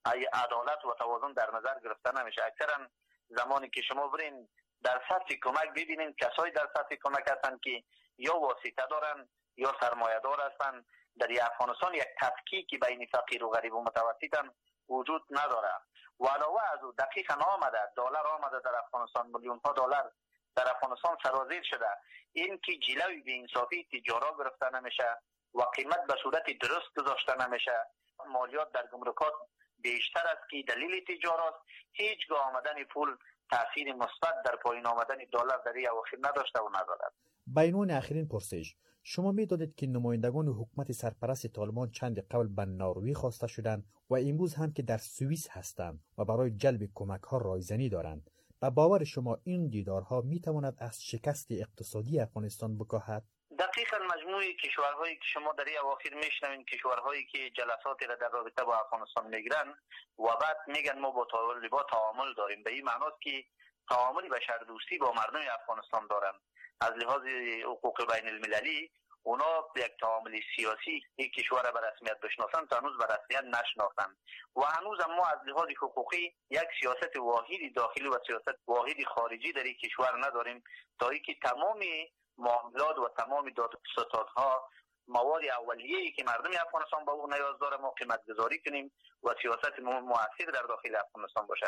عدالت و توازن در نظر گرفته نمیشه. اکثرا زمانی که شما برین در سطح کمک ببینین کسایی در سطح کمک هستن که یا واسطه دارن یا سرمایه‌دار هستن. در افغانستان یک تفکیک بین فقیر و غریب و متوسط وجود نداره. و علاوه از او دقیقاً آمده دلار آمده در افغانستان، میلیون ها دلار در افغانستان سرازیر شده. این که جلوی بی‌انصافی تجارت گرفته نمیشه و قیمت به صورت درست گذاشته نمیشه. مالیات در گمرکات بیشتر است که دلیل تجارت. هیچگاه آمدن پول تأثیر مثبت در پایین آمدن دلار در این اواخر نداشته و ندارد. بینون آخرین پرسش، شما می‌دانید که نمایندگان حکومت سرپرست طالبان چند قبل به نروژ خواسته شدند و امروز هم که در سوئیس هستند و برای جلب کمک‌ها رایزنی دارند. به باور شما این دیدارها می‌تواند از شکست اقتصادی افغانستان بکاهد؟ دقیقاً مجموعه کشورهایی که شما در این اواخر میشنوین، کشورهایی که جلساتی را در رابطه با افغانستان میگیرن و بعد میگن ما با طالبان تعامل داریم، به این معناست که تعامل بشردوستی با مردم افغانستان دارن. از لحاظ حقوق بین المللی اونا یک تعامل سیاسی یک کشور را به رسمیت بشناسن تا هنوز به رسمیت نشناختن و هنوز ما از لحاظ حقوقی یک سیاست واحدی داخلی و سیاست واحدی خارجی در این کشور نداریم تا اینکه تمام معاملات و تمام دادستانها مواد اولیه‌ای که مردم افغانستان با اون نیاز داره ما قیمت گذاری کنیم و سیاست موثر در داخل افغانستان باشه.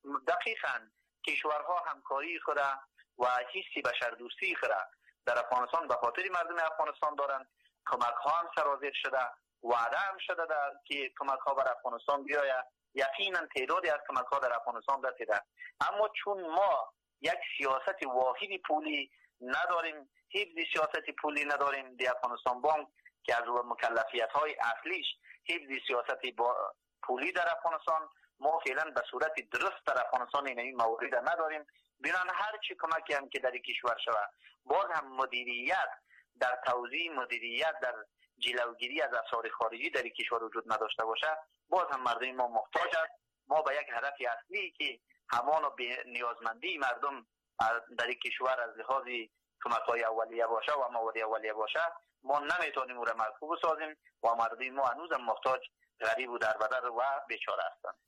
دقیقاً کشورها همکاری خود و حسی بشردوستی خود در افغانستان به خاطر مردم افغانستان دارن. کمک ها هم سرازیر شده، وعده هم شده که کمک ها بر افغانستان بیاید. یقینا تعدادی از کمک ها در افغانستان رسیده، اما چون ما یک سیاست واحدی پولی نداریم، حفظ سیاست پولی نداریم، در افغانستان بانک که از مکلفیت های اصلیش حفظ سیاست پولی در افغانستان، ما فعلا به صورت درست در افغانستان این موارد نداریم. بنان هر چی کمکی هم که در کشور شود باز هم مدیریت در توزیع، مدیریت در جلوگیری از افسار خارجی در کشور وجود نداشته باشه، باز هم مردم ما محتاج است. ما به یک هدف اصلی که همان نیازمندی مردم در کشور از لحاظ کمک‌های اولیه باشه و مواد اولیه باشه، ما نمیتونیم او را مرکوب سازیم و مردم ما هنوز هم محتاج، غریب و دربدر و بیچاره هستند.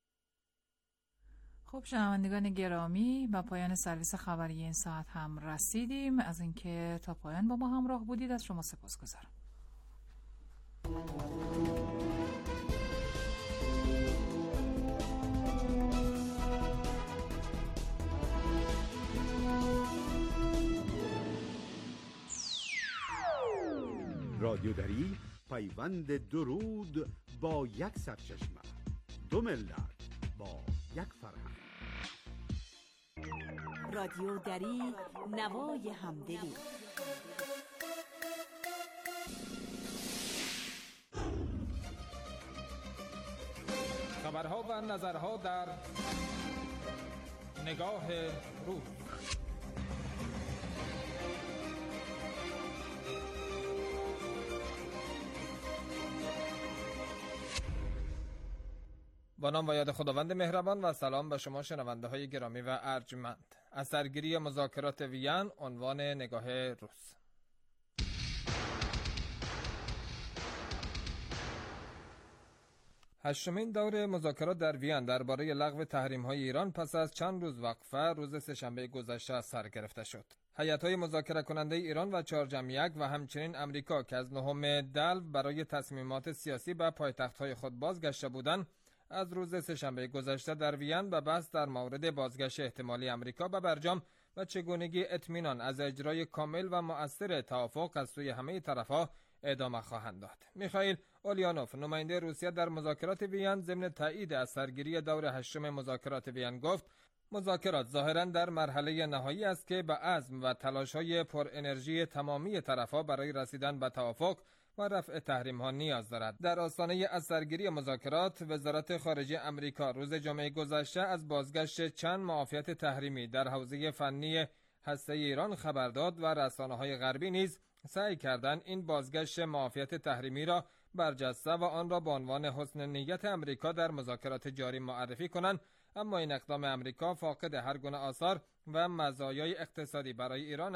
خب شنوندگان گرامی، به پایان سرویس خبری این ساعت هم رسیدیم. از اینکه تا پایان با ما همراه بودید از شما سپاسگزارم. رادیودری پیوند درود با یک سرچشمه، دو ملت با یک فرهنگ. رادیو دری، نوای همدلی. خبرها و نظرها در نگاه روز. با نام و یاد خداوند مهربان و سلام به شما شنونده های گرامی و ارجمند. از سرگیری مذاکرات وین، عنوان نگاه روز. هشتمین دور مذاکرات در وین درباره لغو تحریم‌های ایران پس از چند روز وقفه روز سه‌شنبه گذشته سر گرفته شد. هیئت‌های مذاکره کننده ایران و 4+1 و همچنین امریکا که از نهم دلو برای تصمیمات سیاسی به پایتخت‌های خود بازگشته بودند، از روز سه‌شنبه گذشته در وین به بحث در مورد بازگشت احتمالی امریکا به برجام و چگونگی اطمینان از اجرای کامل و مؤثر توافق از سوی همه طرف‌ها ادامه خواهند داد. میخائیل اولیانوف، نماینده روسیه در مذاکرات وین، ضمن تایید از سرگیری دور هشتم مذاکرات وین گفت: مذاکرات ظاهراً در مرحله نهایی است که به عزم و تلاش‌های پر انرژی تمامی طرف‌ها برای رسیدن به توافق و رفع تحریم‌ها نیاز دارد. در آستانه از سرگیری مذاکرات، وزارت خارجه امریکا روز جمعه گذشته از بازگشت چند معافیت تحریمی در حوزه فنی هسته ایران خبر داد و رسانه‌های غربی نیز سعی کردند این بازگشت معافیت تحریمی را برجسته و آن را به عنوان حسن نیت امریکا در مذاکرات جاری معرفی کنند، اما این اقدام امریکا فاقد هر گونه آثار و مزایای اقتصادی برای ایران است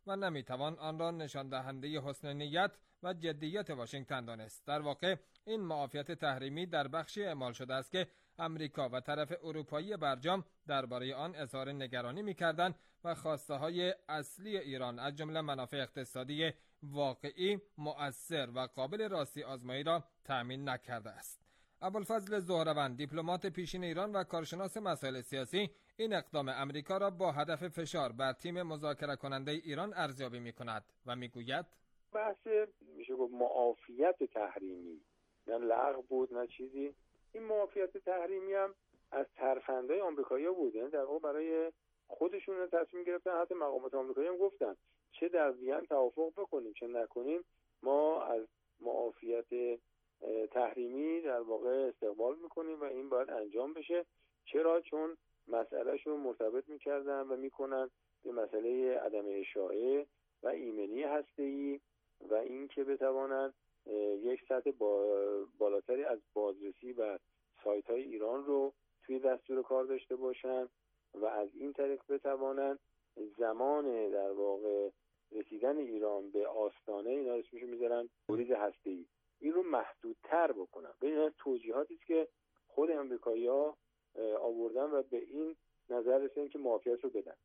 و نمیتوان آن را نشان دهنده حسن نیت و جدیت واشنگتن دانست. در واقع این معافیت تحریمی در بخشی اعمال شده است که امریکا و طرف اروپایی برجام درباره آن اظهار نگرانی می‌کردند و خواسته‌های اصلی ایران از جمله منافع اقتصادی واقعی، مؤثر و قابل راستی آزمایی را تأمین نکرده است. ابوالفضل زهروند، دیپلمات پیشین ایران و کارشناس مسائل سیاسی، این اقدام امریکا را با هدف فشار بر تیم مذاکره کننده ایران ارزیابی می‌کند و می‌گوید بحث میشه گفت معافیت تحریمی نه لغو بود نه چیزی. این معافیت تحریمی هم از ترفندهای آمریکایی‌ها بود، یعنی در واقع برای خودشون تصمیم گرفتن. حتی مقامات آمریکایی هم گفتن چه در وین توافق بکنیم چه نکنیم، ما از معافیت تحریمی در واقع استقبال میکنیم و این باید انجام بشه. چرا؟ چون مسئلهشون مرتبط میکردن و میکنن به مسئله عدم اشاعه و ایمنی هسته‌ای و این که بتوانند یک سطح بالاتری از بازرسی و سایت های ایران رو توی دستور کار داشته باشن و از این طریق بتوانند زمان در واقع رسیدن ایران به آستانه، اینا اسمشو میذارن تولید هسته‌ای، این رو محدودتر بکنن. ببینید توجیهاتی است که خود آمریکایی‌ها آوردن و به این نظر رسیدن که معافیت رو بدن.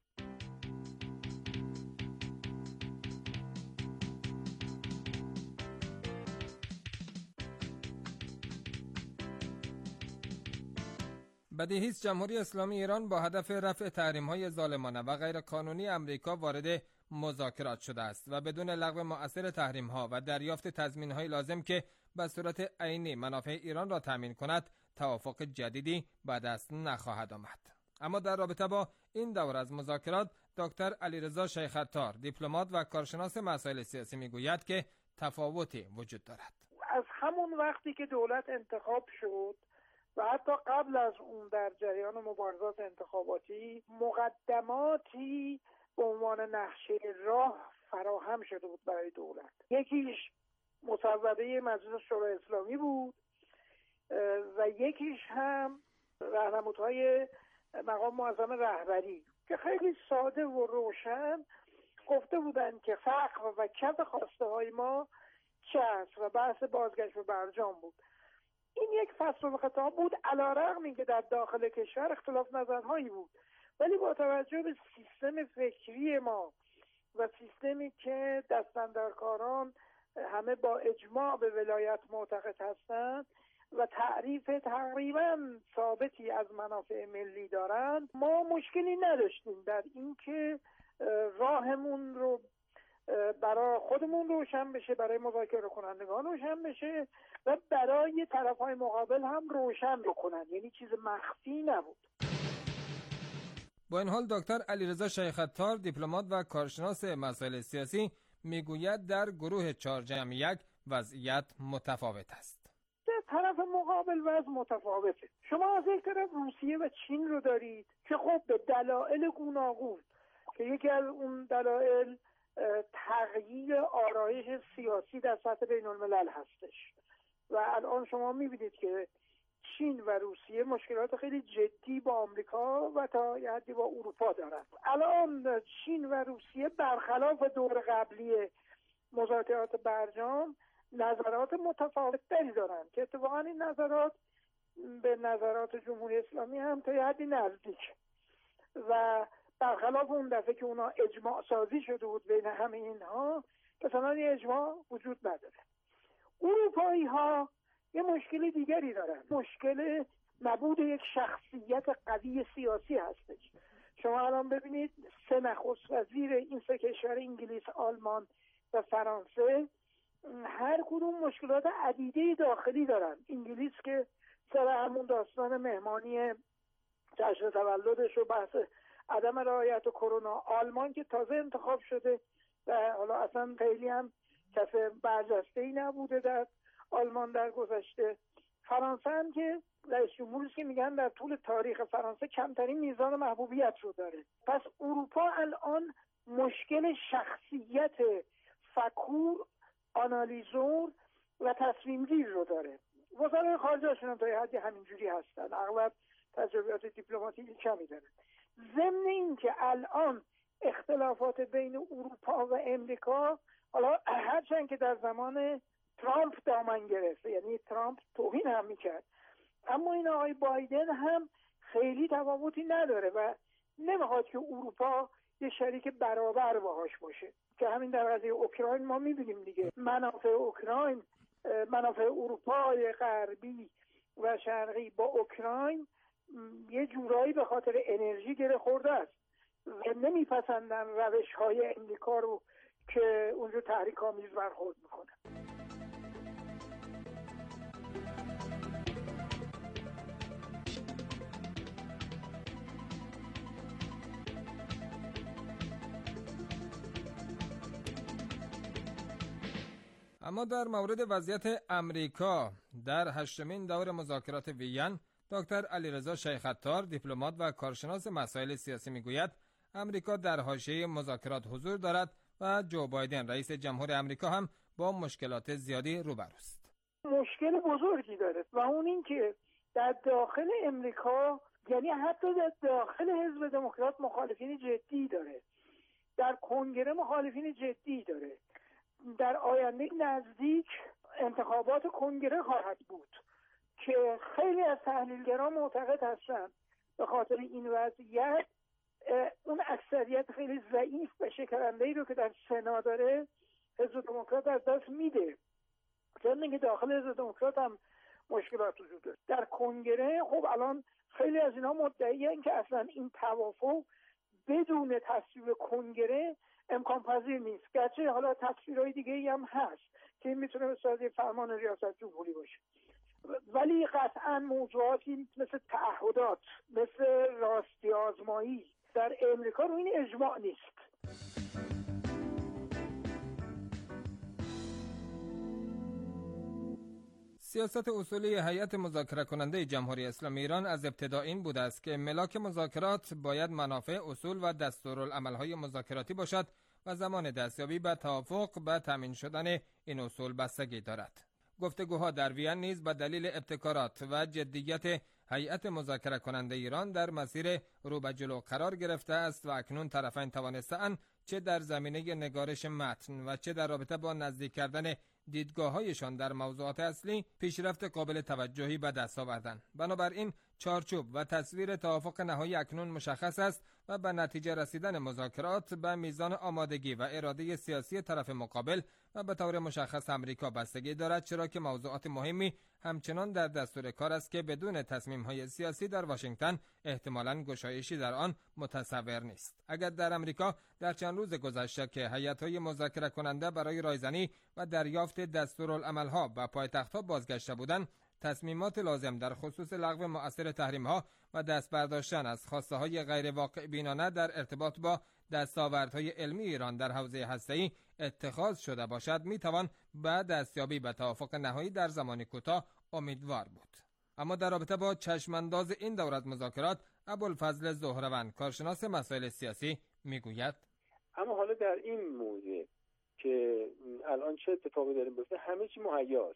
بدیهی است جمهوری اسلامی ایران با هدف رفع تحریم‌های ظالمانه و غیرقانونی امریکا وارد مذاکرات شده است و بدون لغو مؤثر تحریم‌ها و دریافت تضمین‌های لازم که به صورت عینی منافع ایران را تامین کند، توافق جدیدی به دست نخواهد آمد. اما در رابطه با این دور از مذاکرات، دکتر علیرضا شیخ عطار، دیپلمات و کارشناس مسائل سیاسی میگوید که تفاوتی وجود دارد. از همون وقتی که دولت انتخاب شد و حتی قبل از اون در جریان مبارزات انتخاباتی مقدماتی به عنوان نقشه راه فراهم شده بود برای دولت. یکیش مصوبه مجلس شورای اسلامی بود و یکیش هم راهنمودهای مقام معظم رهبری که خیلی ساده و روشن گفته بودند که سقف و کف خواسته های ما چه است و بحث بازگشت به برجام بود. این یک فصل و خطاب بود، علی‌رغم اینکه در داخل کشور اختلاف نظرهایی بود، ولی با توجه به سیستم فکری ما و سیستمی که دستاندرکاران همه با اجماع به ولایت معتقد هستند و تعریف تقریبا ثابتی از منافع ملی دارند، ما مشکلی نداشتیم در اینکه راهمون رو برای خودمون روشن بشه، برای مذاکره کنندگان روشن بشه و برای طرفهای مقابل هم روشن بکنن، یعنی چیز مخفی نبود. با این حال دکتر علیرضا شیخ عطار، دیپلمات و کارشناس مسائل سیاسی، میگوید در گروه 4+1 وضعیت متفاوت است. طرف مقابل وضع متفاوته. شما از یک طرف روسیه و چین رو دارید که خب به دلایل گوناگون، که یکی از اون دلایل تغییر آرایش سیاسی در سطح بین الملل هستش و الان شما میبینید که چین و روسیه مشکلات خیلی جدی با آمریکا و تا یه حدی با اروپا دارند. الان چین و روسیه برخلاف دور قبلی مذاکرات برجام نظرات متفاوت‌تری دارند که اتفاقا این نظرات به نظرات جمهوری اسلامی هم تا یه حدی نزدیک و برخلاف اون دفعه که اونا اجماع سازی شده بود بین همه اینها، مثلا یه اجماع وجود نداره. اروپایی ها یه مشکل دیگری دارن، مشکل نبود یک شخصیت قوی سیاسی هستش. شما الان ببینید 3 نخست وزیر این 3 کشور، انگلیس، آلمان و فرانسه، هر کدوم مشکلات عدیده داخلی دارن. انگلیس که سر همون داستان مهمانی جشن تولدش و بحث عدم رعایت کرونا، آلمان که تازه انتخاب شده و حالا اصلا خیلی هم کس برجسته‌ای نبوده در آلمان در گذشته، فرانسه هم که رئیس جمهوری که میگن در طول تاریخ فرانسه کمترین میزان محبوبیت رو داره. پس اروپا الان مشکل شخصیت فکور، آنالیزور و تصمیم گیر رو داره. وزرای خارجه‌شون هم تا یه حدی همینجوری هستن، اغلب تجربیات دیپلماتیکی کمی دارن. ضمن این که الان اختلافات بین اروپا و امریکا، حالا هرچند که در زمان ترامپ دامن گرفت، یعنی ترامپ توهین هم میکرد، اما این آقای بایدن هم خیلی تفاوتی نداره و نمیخواد که اروپا یه شریک برابر باهاش باشه، که همین در قضیه اوکراین ما میبینیم دیگه. منافع اوکراین، منافع اروپای غربی و شرقی با اوکراین یه جورایی به خاطر انرژی گره خورده است و نمیپسندن روش‌های امریکا رو که اونجا تحریک‌آمیز برخورد میکنه. اما در مورد وضعیت امریکا در 8مین دور مذاکرات وین، دکتر علیرضا شیخ عطار، دیپلمات و کارشناس مسائل سیاسی میگوید امریکا در حاشیه مذاکرات حضور دارد و جو بایدن رئیس جمهور امریکا هم با مشکلات زیادی روبروست. مشکل بزرگی داره و اون این که در داخل امریکا، یعنی حتی در داخل حزب دموکرات مخالفین جدی داره، در کنگره مخالفین جدی داره. در آینده نزدیک انتخابات کنگره خواهد بود که خیلی از تحلیلگران معتقد هستند به خاطر این وضعیت اون اکثریت خیلی ضعیف و شکننده‌ای رو که در سنا داره حزب دموکرات از دست میده. چون اینکه داخل حزب دموکرات هم مشکلات وجود داره. در کنگره خب الان خیلی از اینا مدعی‌اند که اصلا این توافق بدون تصویب کنگره امکان پذیر نیست، گرچه حالا تصویرهای دیگه‌ای هم هست که این میتونه به صورت فرمان ریاست جمهوری باشه، ولی قطعا موضوعاتی مثل تعهدات، مثل راستی آزمایی در امریکا رو این اجماع نیست. سیاست اصولی هیئت مذاکره کننده جمهوری اسلامی ایران از ابتدا این بوده است که ملاک مذاکرات باید منافع اصول و دستورالعمل‌های مذاکراتی باشد و زمان دستیابی به توافق به تامین شدن این اصول بستگی دارد. گفتگوها در وین نیز به دلیل ابتکارات و جدیت هیئت مذاکره کننده ایران در مسیر رو به جلو قرار گرفته است و اکنون طرفین توانسته‌اند چه در زمینه نگارش متن و چه در رابطه با نزدیک کردن دیدگاه‌هایشان در موضوعات اصلی پیشرفت قابل توجهی به دست آوردند. بنابراین چارچوب و تصویر توافق نهایی اکنون مشخص است و به نتیجه رسیدن مذاکرات به میزان آمادگی و اراده سیاسی طرف مقابل و به طور مشخص امریکا بستگی دارد، چرا که موضوعات مهمی همچنان در دستور کار است که بدون تصمیم‌های سیاسی در واشنگتن احتمالاً گشایشی در آن متصور نیست. اگر در امریکا در چند روز گذشته که هیئت‌های مذاکره کننده برای رایزنی و دریافت دستورالعمل‌ها به پایتخت‌ها بازگشته بودند، تصمیمات لازم در خصوص لغو مؤثر تحریم‌ها و دست برداشتن از خواسته‌های غیر واقع بینانه در ارتباط با دستاوردهای علمی ایران در حوزه هسته‌ای اتخاذ شده باشد، می‌توان به دستیابی به توافق نهایی در زمان کوتاه امیدوار بود. اما در رابطه با چشمانداز این دوره از مذاکرات، ابوالفضل زهروند، کارشناس مسائل سیاسی، میگوید: اما حالا در این موضوع که الان چه اتفاقی داره میفته، همه چی مهیاست.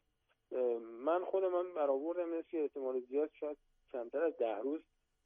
من خودم برآوردم مثل احتمال زیاد شاید کمتر از 10 روز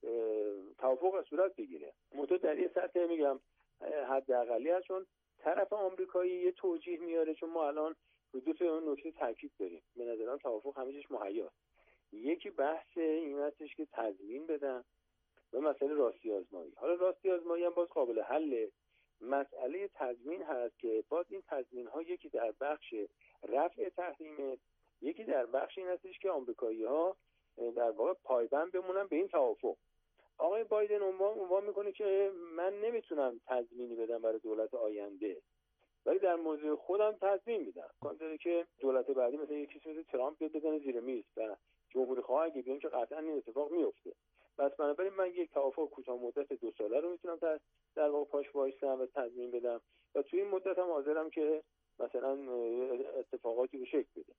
توافق صورت بگیره. منتها در این سطح میگم حداقلی هست، چون طرف آمریکایی یه توجیه میاره، چون ما الان رو دو تا نکته تاکید داریم. به نظرم توافق همه چیش مهیاست. یکی بحث این هستش که تضمین بدن و مسئله راستی آزمایی. حالا راستی آزمایی هم باز قابل حله. مسئله تضمین هست که باز این تضمین ها یکی در بخش رفع تحریم، یکی در بخش این هستش که آمریکایی‌ها در واقع پایبند بمونن به این توافق. آقای بایدن عنوان میکنه که من نمیتونم تضمینی بدم برای دولت آینده، ولی در موضوع خودم تضمین میدم. کانتره که دولت بعدی مثلا یکی مثل ترامپ بیاد بزنه زیر میز و جمهوری خواه اگه بیان که قطعا این اتفاق میفته. پس بنابراین من یک توافق کوتاه مدت 2 ساله رو میتونم در واقع پاش وایسم و تضمین بدم و توی این مدت هم حاضرم که مثلا اتفاقاتی رو شکل بده.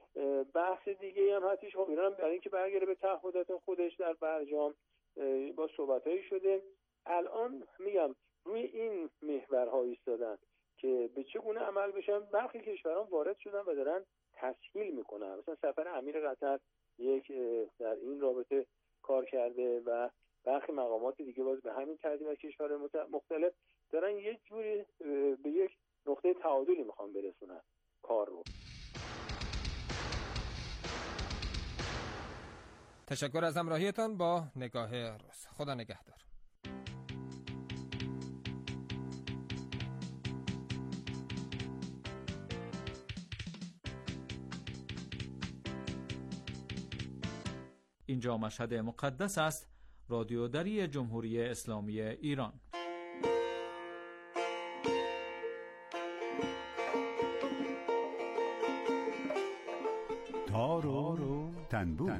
بحث دیگه هم هستش، خب ایران هم برای اینکه برگره به تعهدات خودش در برجام با صحبتایی شده. الان میگم روی این محورها ایستادن که به چگونه عمل بشن. برخی کشورها وارد شدن و دارن تسهیل میکنن. مثلا سفر امیر قطر یک در این رابطه کار کرده و برخی مقامات دیگه باز به همین ترتیب از کشورهای مختلف دارن یه جوری به یک نقطه تعادلی میخوان برسونن کار رو. تشکر از همراهیتان با نگاه روز. خدا نگهدار. اینجا مشهد مقدس است، رادیو دری جمهوری اسلامی ایران. تار و تنبور.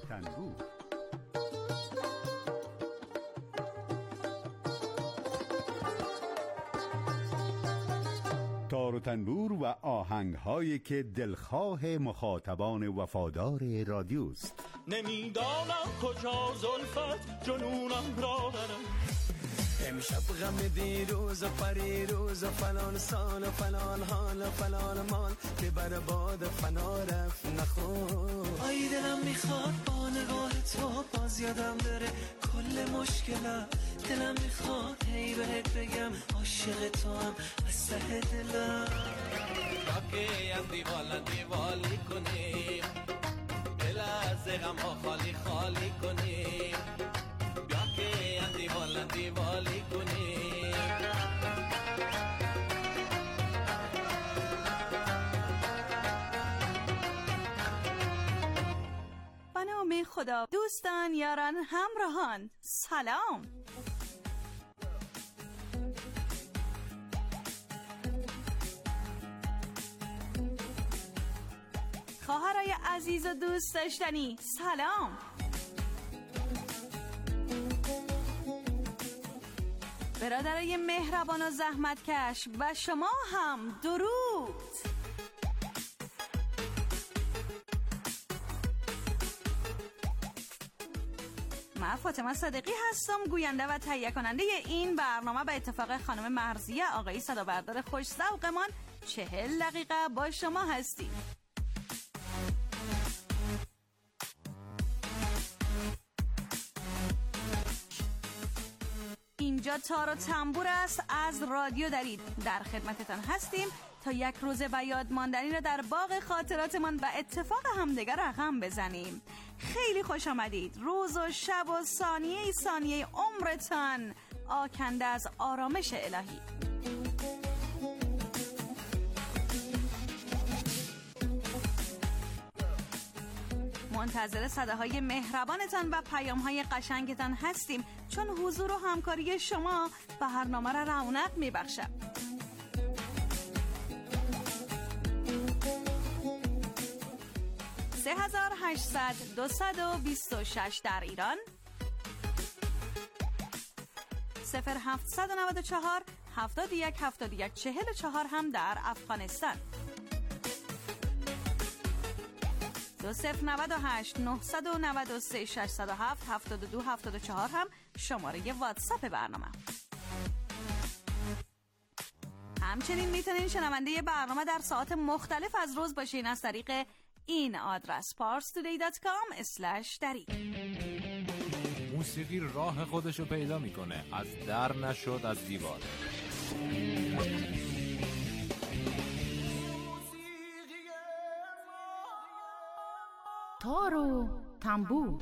تار و تنبور و آهنگ‌هایی که دلخواه مخاطبان وفادار رادیوست. نمیدانم کجا زلفت جنونم را برم، امشب غم دیروز و پریروز و فلان سال و فلان حال و فلان مال که بر باد فنا رفت نخون. آی دلم میخواد با نگاه تو باز یادم بره کل مشکلم، دلم میخواد هی بهت بگم عاشق تو هم از ته دلم. راکی هم دیوالی کنیم، دل از غم ها خالی خالی کنیم، بیا که هم دیوالی کنیم. به نام خدا. دوستان، یاران، همراهان، سلام. خواهرای عزیز و دوست داشتنی، سلام. برادرای مهربان و زحمتکش و شما هم درود. من فاطمه صادقی هستم، گوینده و تهیه کننده این برنامه. به اتفاق خانم مرضیه آقایی صدابردار خوش ذوقمان 40 دقیقه با شما هستیم. اینجا تار و تنبور است از رادیو دری. در خدمتتان هستیم تا یک روز به یاد ماندنی را در باغ خاطراتمان و اتفاق همدیگر رقم بزنیم. خیلی خوش آمدید. روز و شب و ثانیه عمرتان آکنده از آرامش الهی. منتظر صداهای مهربانتان و پیام‌های قشنگتان هستیم، چون حضور و همکاری شما برنامه را رونق می‌بخشد. 3800-226 در ایران، 0794 71 44 هم در افغانستان، 2098 993 607 72 74 هم شماره واتساپ برنامه. همچنین میتونین شنونده برنامه در ساعات مختلف از روز باشین از طریق این آدرس parstoday.com/dari. موسیقی راه خودشو پیدا میکنه، از در نشد از دیوار. تار و تنبور.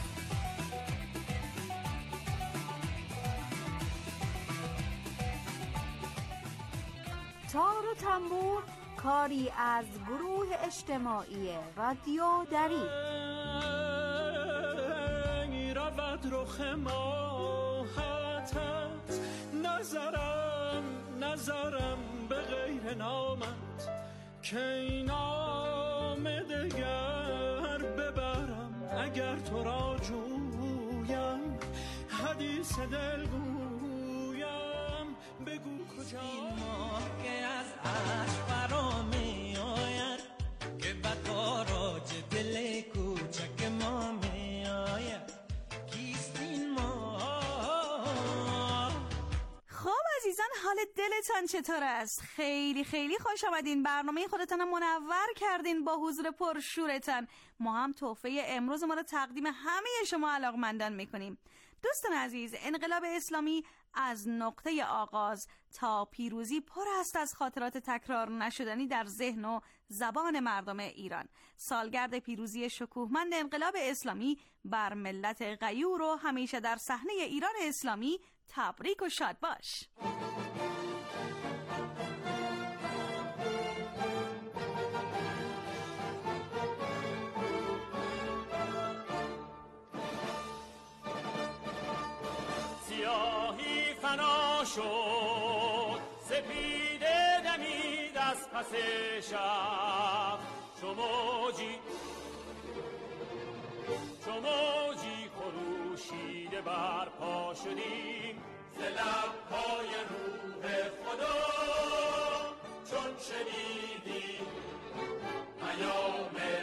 تار و تنبور کاری از گروه اجتماعی رادیو دری. رود رخ ماهتت، نظرم به غیر نامت، که این نام دگر ببرم اگر تو را جویم، حدیث دل گویم بگو کجا. این ماه که از عشق برا می آید، که به تاراج دل کوچک ما می آید، کیست این ماه؟ خب عزیزان، حال دلتان چطور است؟ خیلی خوش آمدین. برنامه خودتان منور کردین با حضور پرشورتان. ما هم تحفه امروز ما رو تقدیم همه شما علاقمندان میکنیم. دوستان عزیز، انقلاب اسلامی از نقطه آغاز تا پیروزی پر است از خاطرات تکرار نشدنی در ذهن و زبان مردم ایران. سالگرد پیروزی شکوهمند انقلاب اسلامی بر ملت غیور و همیشه در صحنه ایران اسلامی تبریک و شاد باش. سیاهی فنا شد، سپیده دمید از پس شب، چو موجی خروشیده بر پا شدیم ز لب‌های روح خدا، چون شنیدیم پیام